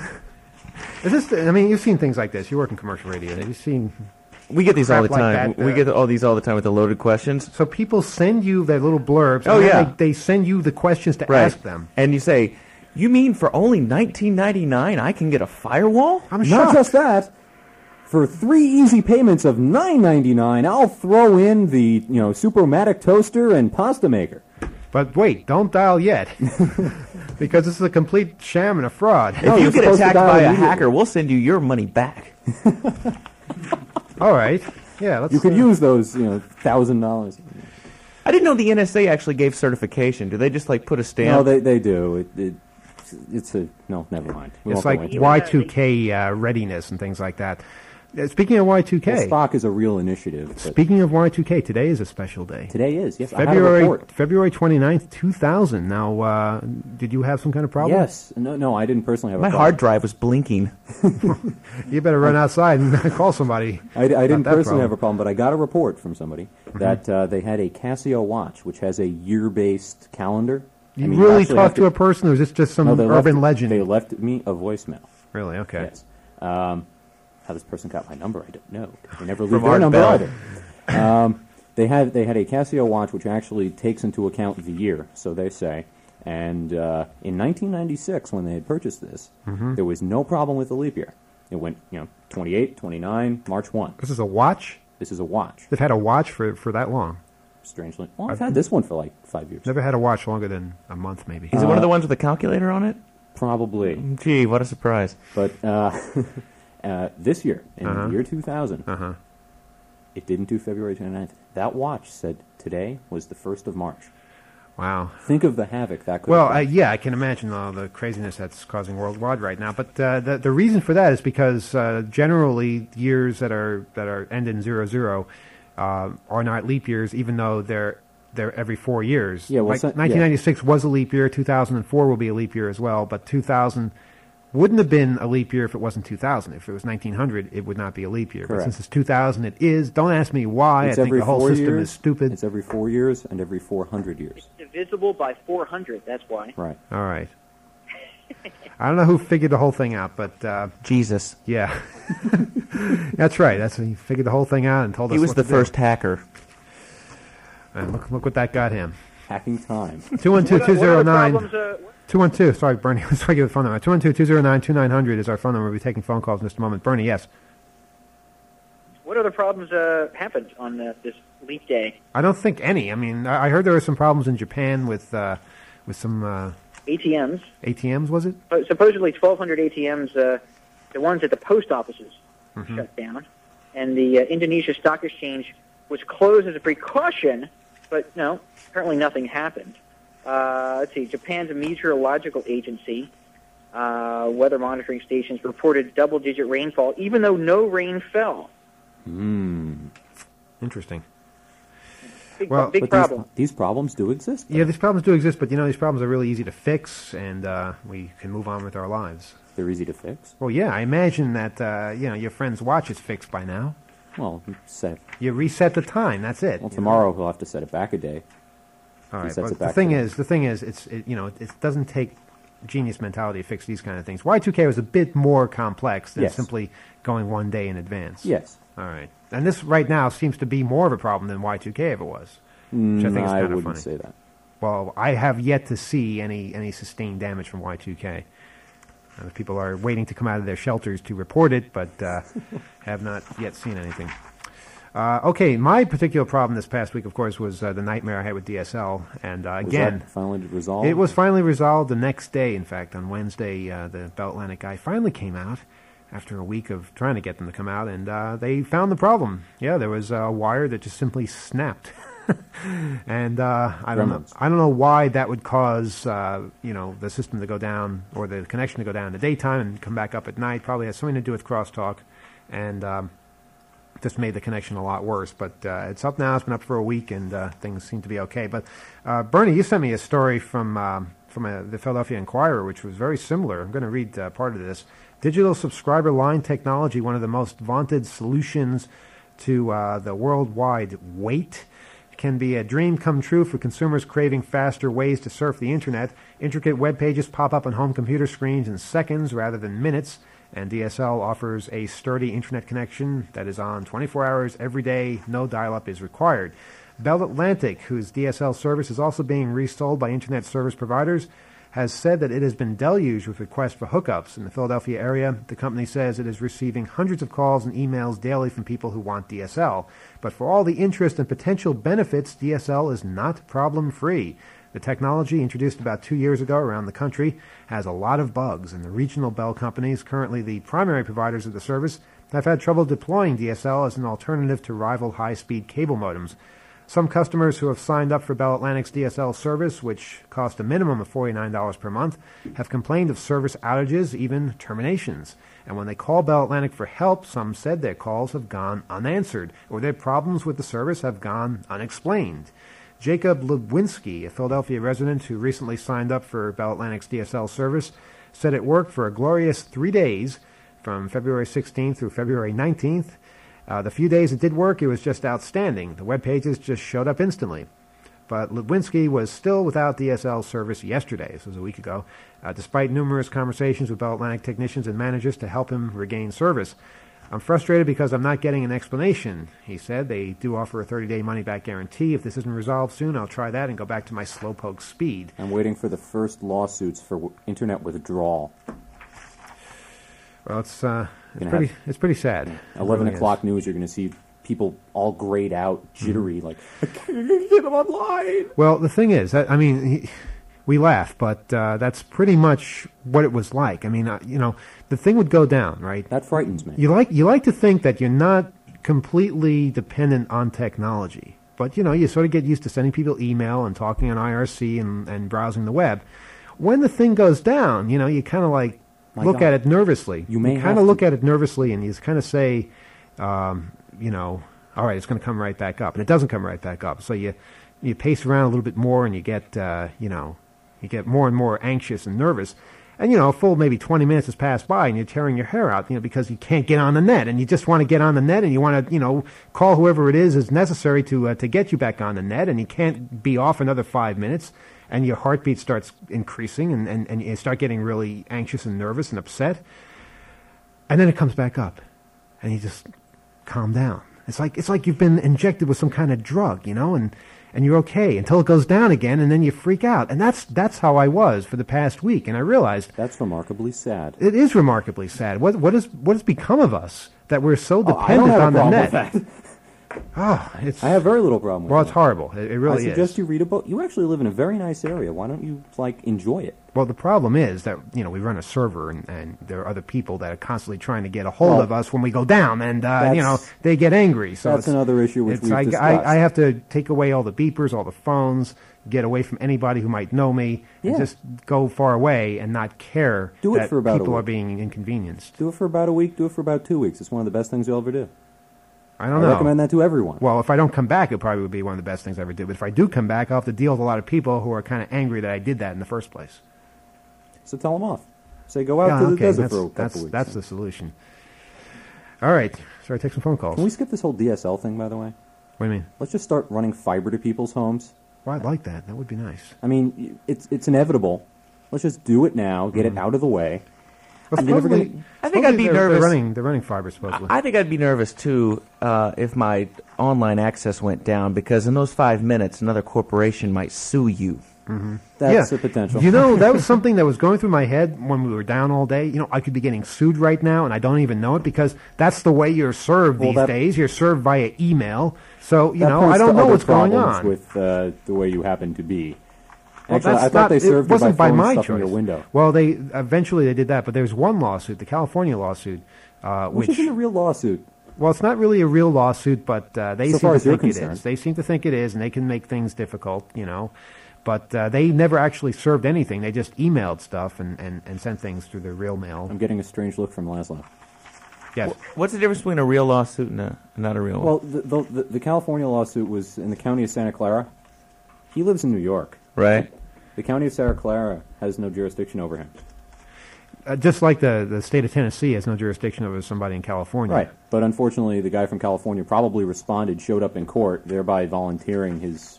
Is this? I mean, you've seen things like this. You work in commercial radio. You've seen. We get these all the Crap like time. that, We get all these all the time with the loaded questions. So people send you their little blurbs. Oh, and then yeah. They send you the questions to ask them. And you say, you mean for only $19.99 I can get a firewall? I'm Not shocked. just that. For 3 easy payments of $9.99, I'll throw in the Supermatic toaster and pasta maker. But wait, don't dial yet, because this is a complete sham and a fraud. No, If you you're get supposed to attacked dial by a immediately. hacker, we'll send you your money back. All right, yeah, let's. You could use those, $1,000. I didn't know the NSA actually gave certification. Do they just like put a No, stamp? they do. It's a no. Never mind. We It's won't go like into it. Y2K readiness and things like that. Speaking of Y2K, Well, Spock is a real initiative. But speaking of Y2K, today is a special day. today is yes. I had a report. February 29th, 2000. Now, did you have some kind of problem? Yes. No. I didn't personally have My a problem. hard drive was blinking. You better run outside and call somebody. I didn't that personally have problem. a problem, but I got a report from somebody that they had a Casio watch, which has a year-based calendar. You really talked have to a person, or is this just some No, they urban left, legend? They left me a voicemail. Really? Okay. Yes. How this person got my number, I don't know. They never leave From their Art number Bell. either. They had a Casio watch which actually takes into account the year, so they say. And in 1996, when they had purchased this, there was no problem with the leap year. It went, 28, 29, March 1. This is a watch? This is a watch. They've had a watch for that long. Strangely, well, I've had this one for like 5 years. Never had a watch longer than a month, maybe. Is it one of the ones with a calculator on it? Probably, Gee, what a surprise. but this year, in the year 2000, it didn't do February 29th. That watch said today was the 1st of March. Wow. Think of the havoc that could Well, have yeah, I can imagine all the craziness that's causing worldwide right now. But the reason for that is because generally years that are end in 00 are not leap years, even though they're every 4 years. Yeah, well, like so- 1996 was a leap year. 2004 will be a leap year as well. But 2000 wouldn't have been a leap year if it wasn't 2000. If it was 1900, it would not be a leap year. Correct. But since it's 2000, it is. Don't ask me why. It's I think every the whole 4 system years. is stupid. It's every 4 years and every 400 years. Divisible by 400, that's why. Right. All right. I don't know who figured the whole thing out, but Jesus. yeah, that's right. He figured the whole thing out and told us. He was what the to do. first hacker. And look what that got him. Hacking time. 212-209. 212. Sorry, Bernie. Sorry, give the phone number. 212-209-2900 is our phone number. We'll be taking phone calls in just a moment. Bernie, yes. What other problems happened on this leap day? I don't think any. I mean, I heard there were some problems in Japan with some ATMs. ATMs, was it? Supposedly 1,200 ATMs, the ones at the post offices, shut down. And the Indonesia Stock Exchange was closed as a precaution, but no, apparently nothing happened. Let's see, Japan's meteorological agency, weather monitoring stations reported double-digit rainfall, even though no rain fell. Interesting. Big but problem. These problems do exist, though. Yeah, these problems do exist, but these problems are really easy to fix, and we can move on with our lives. They're easy to fix? Well, yeah, I imagine that, your friend's watch is fixed by now. Well, you reset the time, that's it. Well, tomorrow he'll have to set it back a day. All right, but the thing is, it doesn't take genius mentality to fix these kind of things. Y2K was a bit more complex than simply going one day in advance. Yes. All right. And this right now seems to be more of a problem than Y2K ever was, which I think is kind of funny. I wouldn't say that. Well, I have yet to see any sustained damage from Y2K. People are waiting to come out of their shelters to report it, but have not yet seen anything. Okay, my particular problem this past week, of course, was the nightmare I had with DSL. And again, was that finally resolved? It was finally resolved the next day. In fact, on Wednesday, the Bell Atlantic guy finally came out after a week of trying to get them to come out, and they found the problem. Yeah, there was a wire that just simply snapped. And I don't know why that would cause the system to go down or the connection to go down in the daytime and come back up at night. Probably has something to do with crosstalk, and just made the connection a lot worse. But it's up now. It's been up for a week, and things seem to be okay. But Bernie, you sent me a story from the Philadelphia Inquirer, which was very similar. I'm going to read part of this. Digital subscriber line technology, one of the most vaunted solutions to the worldwide wait, can be a dream come true for consumers craving faster ways to surf the internet. Intricate web pages pop up on home computer screens in seconds rather than minutes, and DSL offers a sturdy internet connection that is on 24 hours every day. No dial-up is required. Bell Atlantic, whose DSL service is also being resold by internet service providers, has said that it has been deluged with requests for hookups in the Philadelphia area. The company says it is receiving hundreds of calls and emails daily from people who want DSL. But for all the interest and potential benefits, DSL is not problem-free. The technology, introduced about 2 years ago around the country, has a lot of bugs, and the regional Bell companies, currently the primary providers of the service, have had trouble deploying DSL as an alternative to rival high-speed cable modems. Some customers who have signed up for Bell Atlantic's DSL service, which cost a minimum of $49 per month, have complained of service outages, even terminations. And when they call Bell Atlantic for help, some said their calls have gone unanswered, or their problems with the service have gone unexplained. Jacob Lubwinski, a Philadelphia resident who recently signed up for Bell Atlantic's DSL service, said it worked for a glorious 3 days, from February 16th through February 19th. The few days it did work, it was just outstanding. The web pages just showed up instantly. But Lubwinski was still without DSL service yesterday, this was a week ago, despite numerous conversations with Bell Atlantic technicians and managers to help him regain service. I'm frustrated because I'm not getting an explanation, he said. They do offer a 30-day money-back guarantee. If this isn't resolved soon, I'll try that and go back to my slowpoke speed. I'm waiting for the first lawsuits for internet withdrawal. Well, it's pretty sad. 11 o'clock news, you're going to see people all grayed out, jittery, like, I can't get them online. Well, the thing is, we laugh, but that's pretty much what it was like. I mean, the thing would go down, right? That frightens me. You like to think that you're not completely dependent on technology, but you sort of get used to sending people email and talking on IRC and browsing the web. When the thing goes down, you kind of like look at it nervously. You kind of look at it nervously, and you kind of say, all right, it's going to come right back up, and it doesn't come right back up. So you pace around a little bit more, and you get you get more and more anxious and nervous. And a full maybe 20 minutes has passed by, and you're tearing your hair out, because you can't get on the net, and you just want to get on the net, and you want to call whoever it is necessary to get you back on the net, and you can't be off another 5 minutes. And your heartbeat starts increasing, and you start getting really anxious and nervous and upset. And then it comes back up, and you just calm down. It's like you've been injected with some kind of drug, and and you're okay until it goes down again, and then you freak out. And that's how I was for the past week. And I realized That's remarkably sad. it is remarkably sad. What has become of us that we're so I don't dependent have a on the problem net? with that. Oh, it's I have very little problem with well, that. it's horrible. It really I suggest is. you read a book. You actually live in a very nice area. Why don't you enjoy it? Well, the problem is that we run a server, and there are other people that are constantly trying to get a hold of us when we go down, and they get angry. So That's another issue which we've discussed. I have to take away all the beepers, all the phones, get away from anybody who might know me, and Yeah. just go far away and not care Do it that for about a people are week. being inconvenienced. Do it for about a week. Do it for about 2 weeks. It's one of the best things you'll ever do. I don't I know. recommend that to everyone. Well, if I don't come back, it probably would be one of the best things I ever did. But if I do come back, I'll have to deal with a lot of people who are kind of angry that I did that in the first place. So tell them off. Say go out to the desert for a couple weeks. That's the solution. All right. Sorry, take some phone calls. Can we skip this whole DSL thing, by the way? What do you mean? Let's just start running fiber to people's homes. Well, I'd like that. That would be nice. I mean, it's inevitable. Let's just do it now. Get it out of the way. Well, You're never supposedly- gonna- I think I'd be nervous. They're running fiber, supposedly. I think I'd be nervous too if my online access went down, because in those 5 minutes, another corporation might sue you. That's a potential. That was something that was going through my head when we were down all day. I could be getting sued right now, and I don't even know it, because that's the way you're served these days. You're served via email. So, That I points don't to know other what's going problems on. with the way you happen to be. Well, Actually, that's I thought they served it wasn't you by by throwing my stuff choice. in your window. Well, they eventually did that, but there's one lawsuit, the California lawsuit, Which isn't a real lawsuit. well, it's not really a real lawsuit, but they So seem far to as you're think it concerned. is. They seem to think it is, and they can make things difficult, But they never actually served anything. They just emailed stuff and sent things through their real mail. I'm getting a strange look from Laszlo. Yes. What's the difference between a real lawsuit and not a real one? Well, the California lawsuit was in the county of Santa Clara. He lives in New York. Right. The county of Santa Clara has no jurisdiction over him. Just like the state of Tennessee has no jurisdiction over somebody in California. Right. But unfortunately, the guy from California probably responded, showed up in court, thereby volunteering his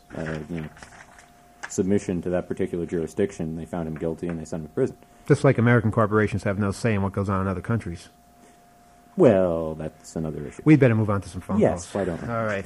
submission to that particular jurisdiction. They found him guilty and they sent him to prison. Just like American corporations have no say in what goes on in other countries. Well, that's another issue. We'd better move on to some phone Yes, calls. why don't we? All right.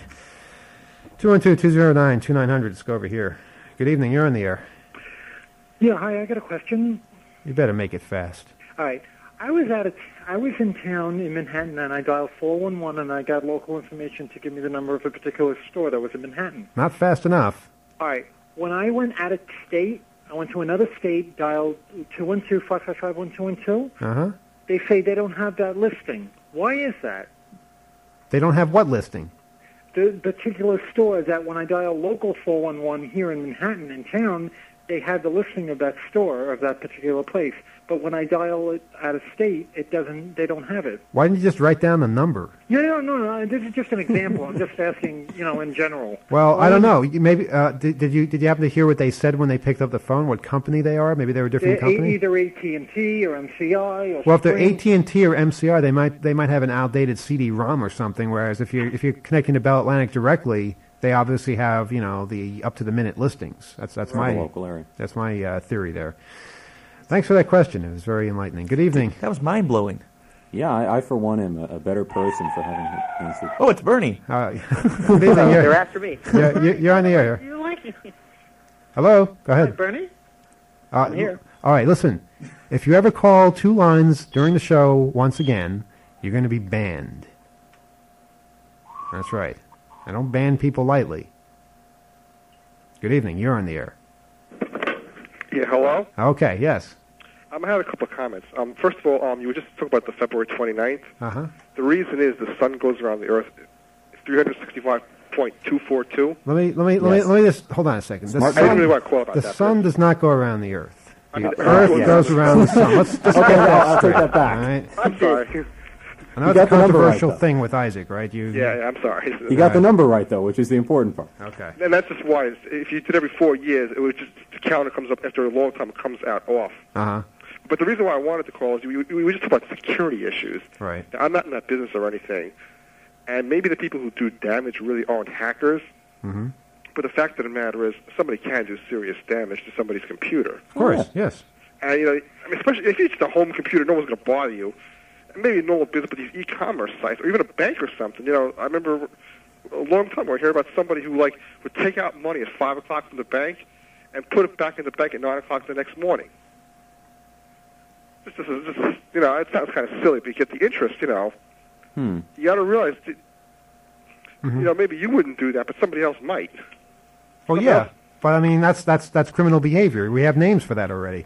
212-209-2900. Let's go over here. Good evening. You're on the air. Yeah, hi, I got a question. You better make it fast. All right. I was in town in Manhattan, and I dialed 411, and I got local information to give me the number of a particular store that was in Manhattan. Not fast enough. All right. When I went out of state, I went to another state, dialed 212-555-1212. Uh-huh. They say they don't have that listing. Why is that? They don't have what listing? The particular store that when I dial local 411 here in Manhattan in town, they had the listing of that store, of that particular place. But when I dial it out of state, it doesn't. They don't have it. Why didn't you just write down the number? No. This is just an example. I'm just asking, in general. Well, I don't know. Maybe did you happen to hear what they said when they picked up the phone? What company they are? Maybe they were a different company. Either AT&T or MCI or. Well, if they're Sprint. AT&T or MCR, they might have an outdated CD-ROM or something. Whereas if you're connecting to Bell Atlantic directly, they obviously have the up to the minute listings. That's my local area. That's my theory there. Thanks for that question. It was very enlightening. Good evening. That was mind-blowing. Yeah, I for one am a better person for having answered. Oh, it's Bernie. Good evening. They're after me. You're on the air. You like it? Hello. Go Hi, ahead. Bernie? I'm here. All right. Listen. If you ever call two lines during the show once again, you're going to be banned. That's right. I don't ban people lightly. Good evening. You're on the air. Yeah, hello? Okay. Yes. I had a couple of comments. First of all, you were just talking about the February 29th. Uh-huh. The reason is the sun goes around the Earth 365.242. Let me just hold on a second. The I didn't really want to quote about the that. sun does not go around the Earth. I The mean, Earth yeah. goes around the sun. Let's just Okay, get that I'll take straight. that back. All right. I'm sorry. I know You it's a got the number right, controversial though. thing with Isaac, right? Yeah, I'm sorry. You got the number right, though, which is the important part. Okay. And that's just why. If you did every 4 years, it would just the counter comes up after a long time. It comes out off. Uh-huh. But the reason why I wanted to call is we were just talking about security issues. Right. Now, I'm not in that business or anything, and maybe the people who do damage really aren't hackers. Mm-hmm. But the fact of the matter is, somebody can do serious damage to somebody's computer. Of course. Yes. And especially if it's a home computer, no one's going to bother you. And maybe a normal business, but these e-commerce sites, or even a bank or something. I remember a long time ago. I heard about somebody who would take out money at 5 o'clock from the bank and put it back in the bank at 9 o'clock the next morning. This is it sounds kind of silly, but you get the interest. You got to realize that, maybe you wouldn't do that, but somebody else might. Well, yeah, but I mean that's criminal behavior. We have names for that already.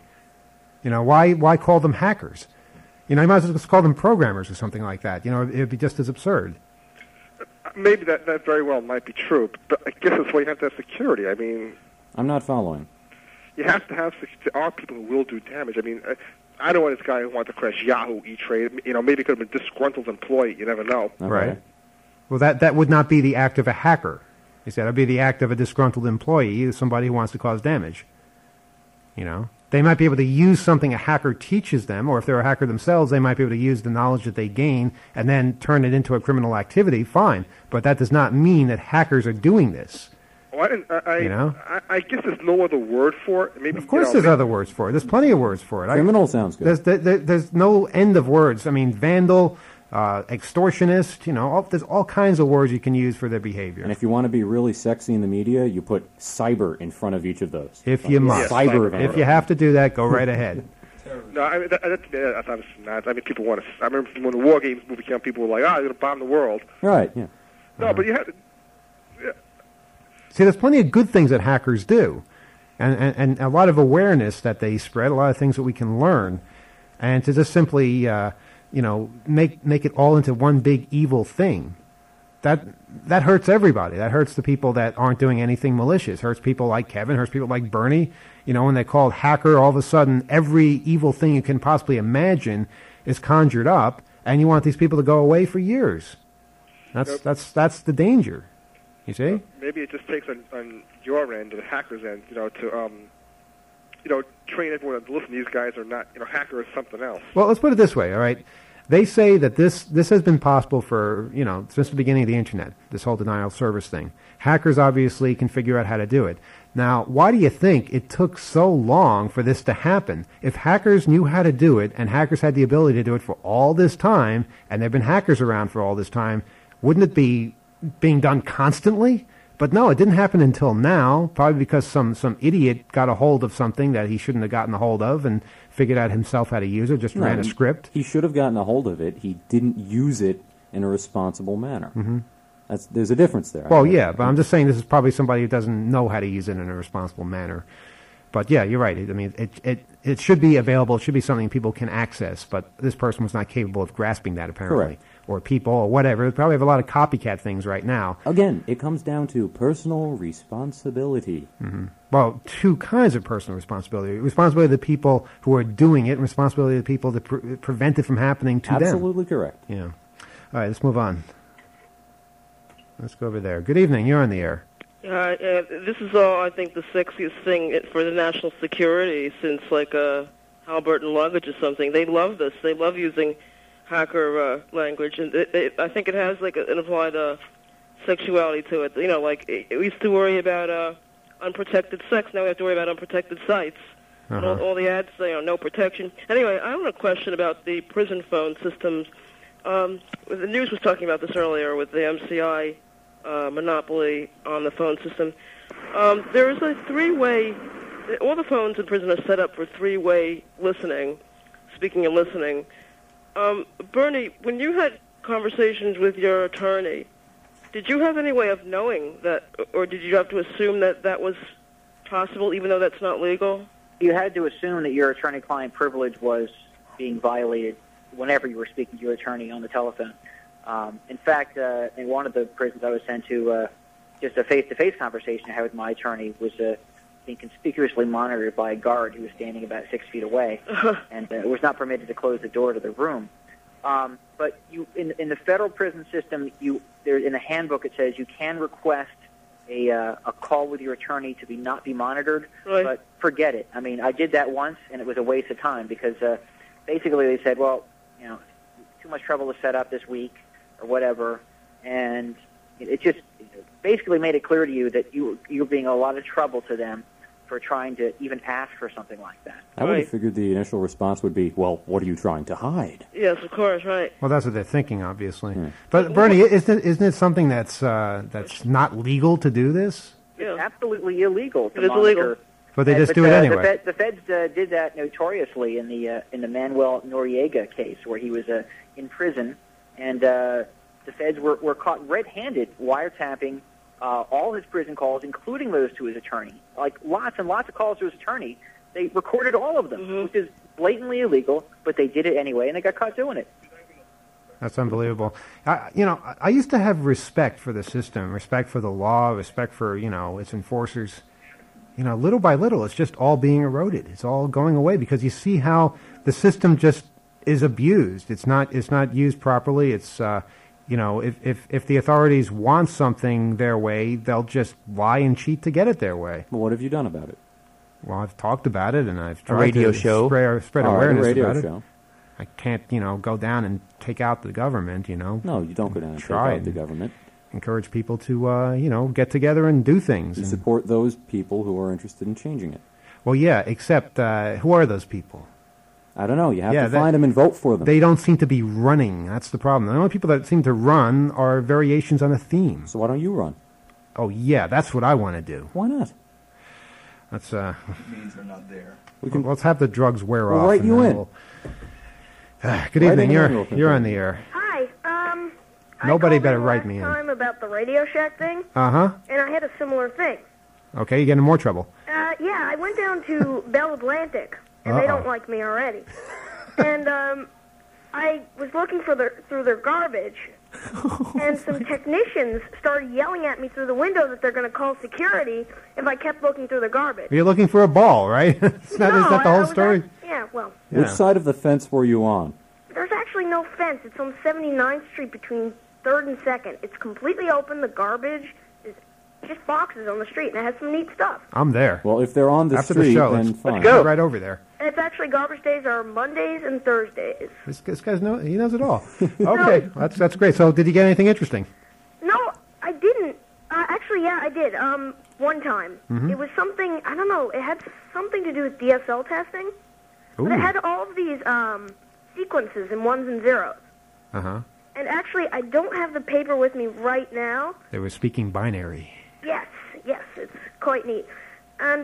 Why call them hackers? You might as well just call them programmers or something like that. It'd be just as absurd. Maybe that very well might be true, but I guess that's why you have to have security. I mean, I'm not following. You have to have there are people who will do damage. I mean, I don't want this guy who wanted to crash Yahoo, E-Trade. Maybe it could have been a disgruntled employee. You never know. Okay. Right. Well, that would not be the act of a hacker. He said it would be the act of a disgruntled employee, somebody who wants to cause damage. They might be able to use something a hacker teaches them, or if they're a hacker themselves, they might be able to use the knowledge that they gain and then turn it into a criminal activity. Fine, but that does not mean that hackers are doing this. Well, I guess there's no other word for it. Maybe, of course there's other words for it. There's plenty of words for it. Criminal sounds good. There's no end of words. I mean, vandal, extortionist, there's all kinds of words you can use for their behavior. And if you want to be really sexy in the media, you put cyber in front of each of those. If you must. Cyber. If you have to do that, go right ahead. No, I mean, that's obviously not. I mean, people want to. I remember when the War Games movie came out, people were like, they're going to bomb the world. Right, yeah. No, but you have to. Yeah. See, there's plenty of good things that hackers do. And a lot of awareness that they spread, a lot of things that we can learn. And to just simply, make it all into one big evil thing, that hurts everybody. That hurts the people that aren't doing anything malicious. Hurts people like Kevin, hurts people like Bernie. When they're called hacker, all of a sudden every evil thing you can possibly imagine is conjured up, and you want these people to go away for years. That's the danger. You see? Maybe it just takes on your end, the hacker's end, to train everyone to listen. These guys are not, hacker is something else. Well, let's put it this way, all right? They say that this has been possible for, since the beginning of the Internet, this whole denial of service thing. Hackers obviously can figure out how to do it. Now, why do you think it took so long for this to happen? If hackers knew how to do it, and hackers had the ability to do it for all this time, and there have been hackers around for all this time, wouldn't it be being done constantly? But no, it didn't happen until now, probably because some idiot got a hold of something that he shouldn't have gotten a hold of and figured out himself how to use it, just ran a script. He should have gotten a hold of it. He didn't use it in a responsible manner. Mm-hmm. There's a difference there. Well, yeah, but I'm just saying this is probably somebody who doesn't know how to use it in a responsible manner. But yeah, you're right. I mean, it should be available. It should be something people can access. But this person was not capable of grasping that, apparently. Correct. Or people, or whatever. They probably have a lot of copycat things right now. Again, it comes down to personal responsibility. Mm-hmm. Well, two kinds of personal responsibility. Responsibility of the people who are doing it, and responsibility of the people to prevent it from happening to them. Absolutely correct. Yeah. All right, let's move on. Let's go over there. Good evening. You're on the air. This is all, I think, the sexiest thing for the national security since, Halliburton luggage or something. They love this. They love using hacker language, and I think it has, an implied sexuality to it. We used to worry about unprotected sex. Now we have to worry about unprotected sites. Uh-huh. And all the ads say, no protection. Anyway, I have a question about the prison phone systems. The news was talking about this earlier with the MCI monopoly on the phone system. There is a three-way, all the phones in prison are set up for three-way listening, speaking and listening. Bernie, when you had conversations with your attorney, did you have any way of knowing that, or did you have to assume that that was possible, even though that's not legal? You had to assume that your attorney-client privilege was being violated whenever you were speaking to your attorney on the telephone. In fact, in one of the prisons I was sent to, just a face-to-face conversation I had with my attorney was being conspicuously monitored by a guard who was standing about 6 feet away, and was not permitted to close the door to the room. But you, in the federal prison system, there in the handbook it says you can request a call with your attorney to not be monitored, right. But forget it. I mean, I did that once, and it was a waste of time because basically they said, well, too much trouble to set up this week or whatever, and it just basically made it clear to you that you're being a lot of trouble to them for trying to even ask for something like that. I would Right. have figured the initial response would be, well, what are you trying to hide? Yes, of course, right. Well, that's what they're thinking, obviously. But Bernie, isn't it something that's not legal to do this? It's absolutely illegal to It is monitor. illegal. But they just do it anyway. The feds did that notoriously in the Manuel Noriega case, where he was in prison, and the feds were caught red-handed wiretapping all his prison calls, including those to his attorney. Like lots and lots of calls to his attorney. They recorded all of them, which is blatantly illegal, but they did it anyway, and they got caught doing it. That's unbelievable. I used to have respect for the system, respect for the law, respect for, its enforcers. Little by little, it's just all being eroded. It's all going away because you see how the system just is abused. It's not used properly. It's, if the authorities want something their way, they'll just lie and cheat to get it their way. Well, what have you done about it? Well, I've talked about it, and I've tried radio to show. spread All right, awareness a radio about show. it. I can't, go down and take out the government, No, you don't go down and take Try out the and government. encourage people to, get together and do things. You And- support those people who are interested in changing it. well, yeah, except who are those people? I don't know. You have Yeah, to find them and vote for them. They don't seem to be running. That's the problem. The only people that seem to run are variations on a theme. So why don't you run? Oh, yeah, that's what I want to do. Why not? Let's Means are not there. let's have the drugs wear We'll off. write and you then in. we'll- Good Write evening. in You're real quick. you're on the air. Hi. Nobody I called better in write last me in. time about the Radio Shack thing, Uh-huh. and I had a similar thing. Okay, you get in more trouble. Yeah, I went down to Bell Atlantic, and they don't like me already. And I was looking through their garbage, and some technicians started yelling at me through the window that they're going to call security if I kept looking through the garbage. You're looking for a ball, right? Is that the I whole was story? Yeah, well, Yeah. Which side of the fence were you on? there's actually no fence. It's on 79th Street between 3rd and 2nd. It's completely open. The garbage is just boxes on the street, and it has some neat stuff. I'm there. Well, if they're on the After street, the show, then let's fine. go right over there. And it's actually garbage days are Mondays and Thursdays. This guy's he knows it all. Okay, that's great. So, did you get anything interesting? No, I didn't. Actually, yeah, I did. One time. Mhm. It was something, I don't know, it had something to do with DSL testing. Ooh. But it had all of these sequences in ones and zeros. Uh huh. And actually, I don't have the paper with me right now. They were speaking binary. Yes, it's quite neat. And,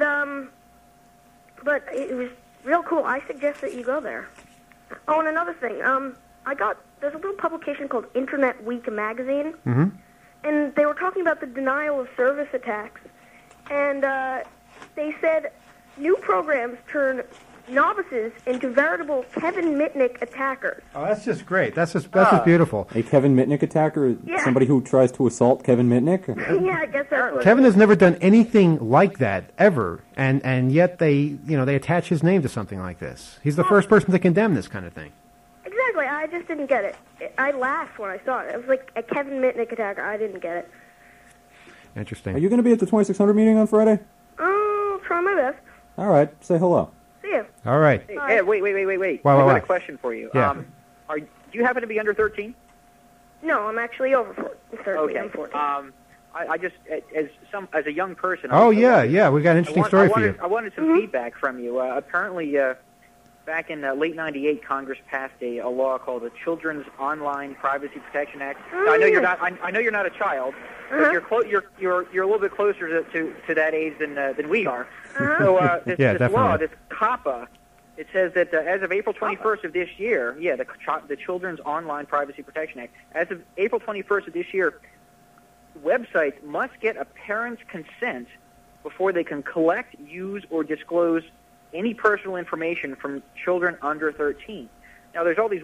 but it was real cool. I suggest that you go there. Oh, and another thing, there's a little publication called Internet Week magazine. Mm-hmm. And they were talking about the denial of service attacks. And they said new programs turn novices into veritable Kevin Mitnick attackers. Oh, that's just great. That's just beautiful. A Kevin Mitnick attacker? Yeah. Somebody who tries to assault Kevin Mitnick? Yeah, I guess that's what Kevin has never done anything like that ever, and yet they attach his name to something like this. He's the first person to condemn this kind of thing. Exactly. I just didn't get it. I laughed when I saw it. It was like a Kevin Mitnick attacker. I didn't get it. Interesting. Are you going to be at the 2600 meeting on Friday? Oh, I'll try my best. All right, say hello. See you. All right. Hey, wait. Why, I've got why? a question for you. Yeah. Do you happen to be under 13? No, I'm actually over 13. Okay. I'm 14. I just, as a young person. Oh, yeah. We got an interesting story for you. I wanted some feedback from you. Apparently, back in late '98, Congress passed a law called the Children's Online Privacy Protection Act. Now, I know you're not. I know you're not a child, but you're a little bit closer to that age than we are. So this law, this COPPA, it says that as of April 21st of this year, the Children's Online Privacy Protection Act, as of April 21st of this year, websites must get a parent's consent before they can collect, use, or disclose any personal information from children under 13. Now, there's all these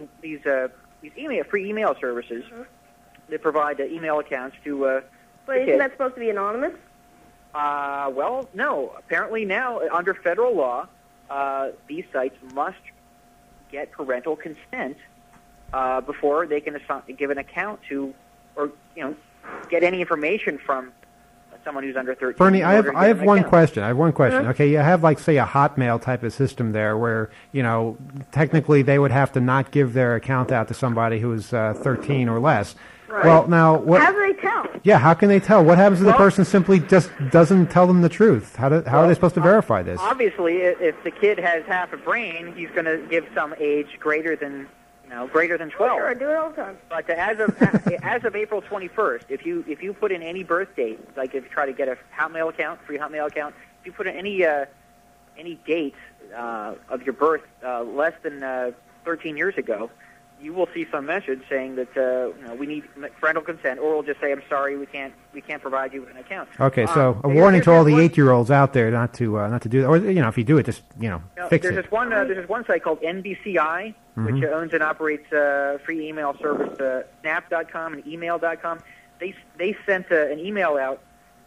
free email services that provide email accounts to But the isn't kids. that supposed to be anonymous? Well, no. Apparently now, under federal law, these sites must get parental consent before they can give an account to, or get any information from someone who's under 13. Bernie, in I order to have get an one account. question. I have one question. Uh-huh. Okay, you have say a Hotmail type of system there, where technically they would have to not give their account out to somebody who's 13 or less. Right. Well, now what? How do they tell? Yeah, how can they tell? What happens if the Well- person simply just doesn't tell them the truth? How are they supposed to verify this? Obviously, if the kid has half a brain, he's going to give some age greater than 12. Sure, I do it all the time. But as of April 21st, if you put in any birth date, like if you try to get a Hotmail account, free Hotmail account, if you put in any date of your birth less than 13 years ago, you will see some message saying that we need parental consent, or we'll just say, I'm sorry, we can't provide you with an account. Okay, so a warning to all the 8-year-olds out there not to do that, or if you do it, just fix there's it. This one site called NBCI, which owns and operates free email service Snap.com and Email.com. They sent an email out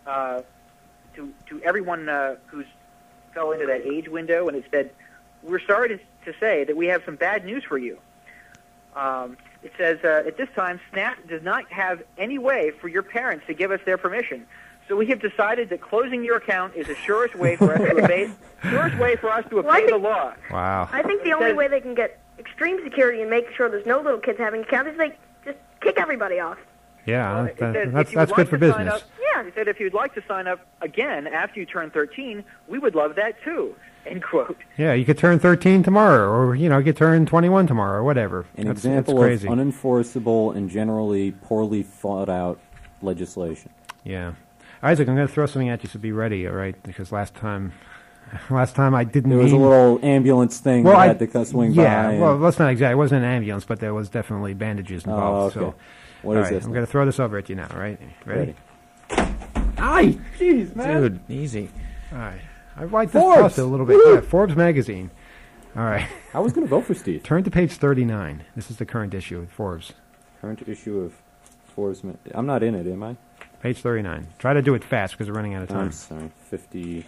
to everyone who's fell into that age window, and it said, "We're sorry to say that we have some bad news for you." It says, at this time, Snap does not have any way for your parents to give us their permission. So we have decided that closing your account is the surest way for us to obey the law. Wow. I think the only way they can get extreme security and make sure there's no little kids having accounts is they just kick everybody off. Yeah, It says, if that's you would good like for to sign business. up- It said if you'd like to sign up again after you turn 13, we would love that too. End quote. Yeah, you could turn 13 tomorrow, or you could turn 21 tomorrow, or whatever. An That's example crazy. of unenforceable and generally poorly thought out legislation. Yeah, Isaac, I'm going to throw something at you, so be ready, all right? Because last time I didn't. There was a mean- little ambulance thing Well, that had to swing by. Yeah, and- well, that's not exactly. It wasn't an ambulance, but there was definitely bandages involved. okay. So, What all is right, this I'm then? going to throw this over at you now. All right, ready? Aye, jeez, man. Dude, easy. All right. I like Forbes! this a little bit. Yeah, Forbes magazine. All right. I was going to vote for Steve. Turn to page 39. This is the current issue of Forbes. Current issue of Forbes. I'm not in it, am I? Page 39. Try to do it fast because we're running out of time. I'm sorry. 50,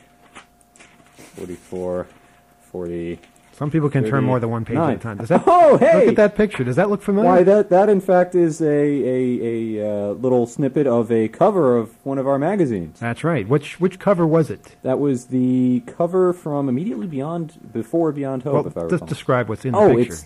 44, 40. Some people can turn more than one page at a 39. time. Does that? Oh, hey! Look at that picture. Does that look familiar? Why, that in fact is a little snippet of a cover of one of our magazines. That's right. Which cover was it? That was the cover from immediately before Beyond Hope, Well, if I just recall. describe what's in the Oh, picture. it's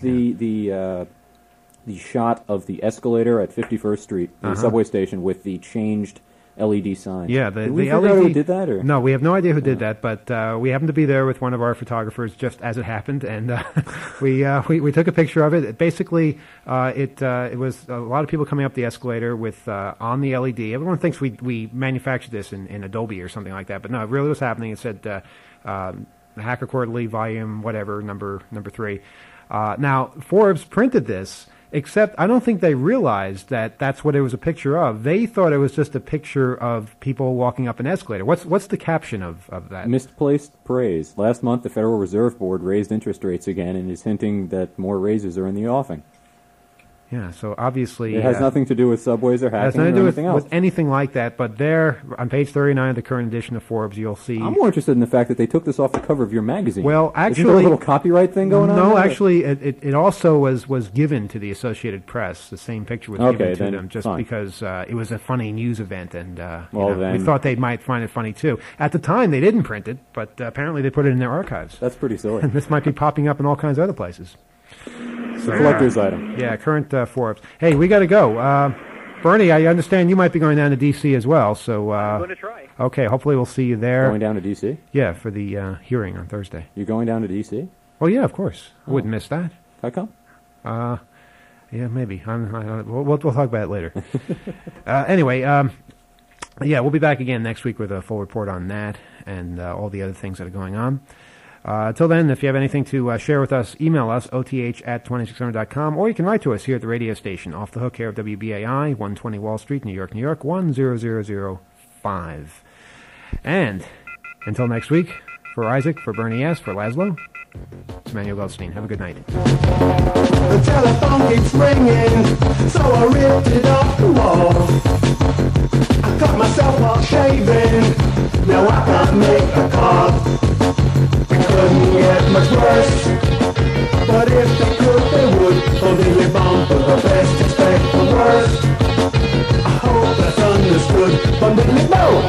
the shot of the escalator at 51st Street, the subway station, with the changed LED sign. Yeah, Did the we LED. figure out who did that, or? No, we have no idea who did that, but we happened to be there with one of our photographers just as it happened, and we took a picture of it. Basically, it was a lot of people coming up the escalator with on the LED. Everyone thinks we manufactured this in Adobe or something like that, but no, it really was happening. It said the Hacker Quarterly, volume whatever, number 3. Now, Forbes printed this. Except I don't think they realized that that's what it was a picture of. They thought it was just a picture of people walking up an escalator. What's the caption of that? Misplaced praise. Last month, the Federal Reserve Board raised interest rates again and is hinting that more raises are in the offing. Yeah, so obviously It has nothing to do with subways or it has hacking nothing or to do anything else. with anything like that. But there, on page 39 of the current edition of Forbes, you'll see. I'm more interested in the fact that they took this off the cover of your magazine. Well, actually, isn't there a little copyright thing going on? No, there? actually, it also was given to the Associated Press. The same picture was Okay, given to then them just fine. because it was a funny news event, and Well, we then- thought they might find it funny too. At the time, they didn't print it, but apparently they put it in their archives. That's pretty silly. And this might be popping up in all kinds of other places. So, collector's item. Yeah, current Forbes. Hey, we got to go. Bernie, I understand you might be going down to D.C. as well. So I'm going to try. Okay, hopefully we'll see you there. Going down to D.C.? Yeah, for the hearing on Thursday. You're going down to D.C.? Well, yeah, of course. I wouldn't miss that. How come? Yeah, maybe. We'll talk about it later. Anyway, yeah, we'll be back again next week with a full report on that and all the other things that are going on. Until then, if you have anything to share with us, email us, oth@2600.com, or you can write to us here at the radio station, Off the Hook, care of WBAI, 120 Wall Street, New York, New York, 10005. And until next week, for Isaac, for Bernie S., for Laszlo, it's Manuel Goldstein. Have a good night. The telephone keeps ringing, so I ripped it off the wall. I cut myself while shaving, now I can't make a call. It couldn't get much worse, but if they could, they would. Completely bound for the best, expect the worst. I hope that's understood, completely bound.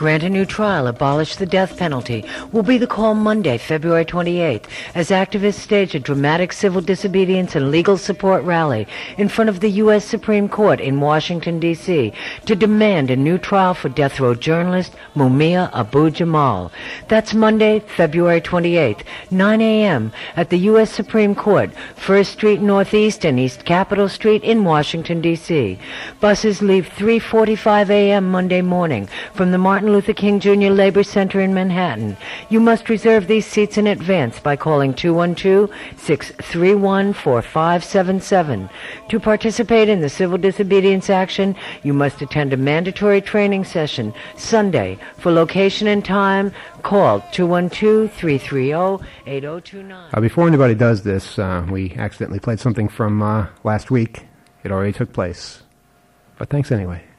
grant a new trial, abolish the death penalty will be the call Monday, February 28th, as activists stage a dramatic civil disobedience and legal support rally in front of the U.S. Supreme Court in Washington, D.C., to demand a new trial for death row journalist Mumia Abu-Jamal. That's Monday, February 28th, 9 a.m. at the U.S. Supreme Court, 1st Street Northeast and East Capitol Street in Washington, D.C. Buses leave 3:45 a.m. Monday morning from the Martin Luther King Jr. Labor Center in Manhattan. You must reserve these seats in advance by calling 212-631-4577. To participate in the civil disobedience action, you must attend a mandatory training session Sunday. For location and time, call 212-330-8029. Before anybody does this, we accidentally played something from last week. It already took place. But thanks anyway.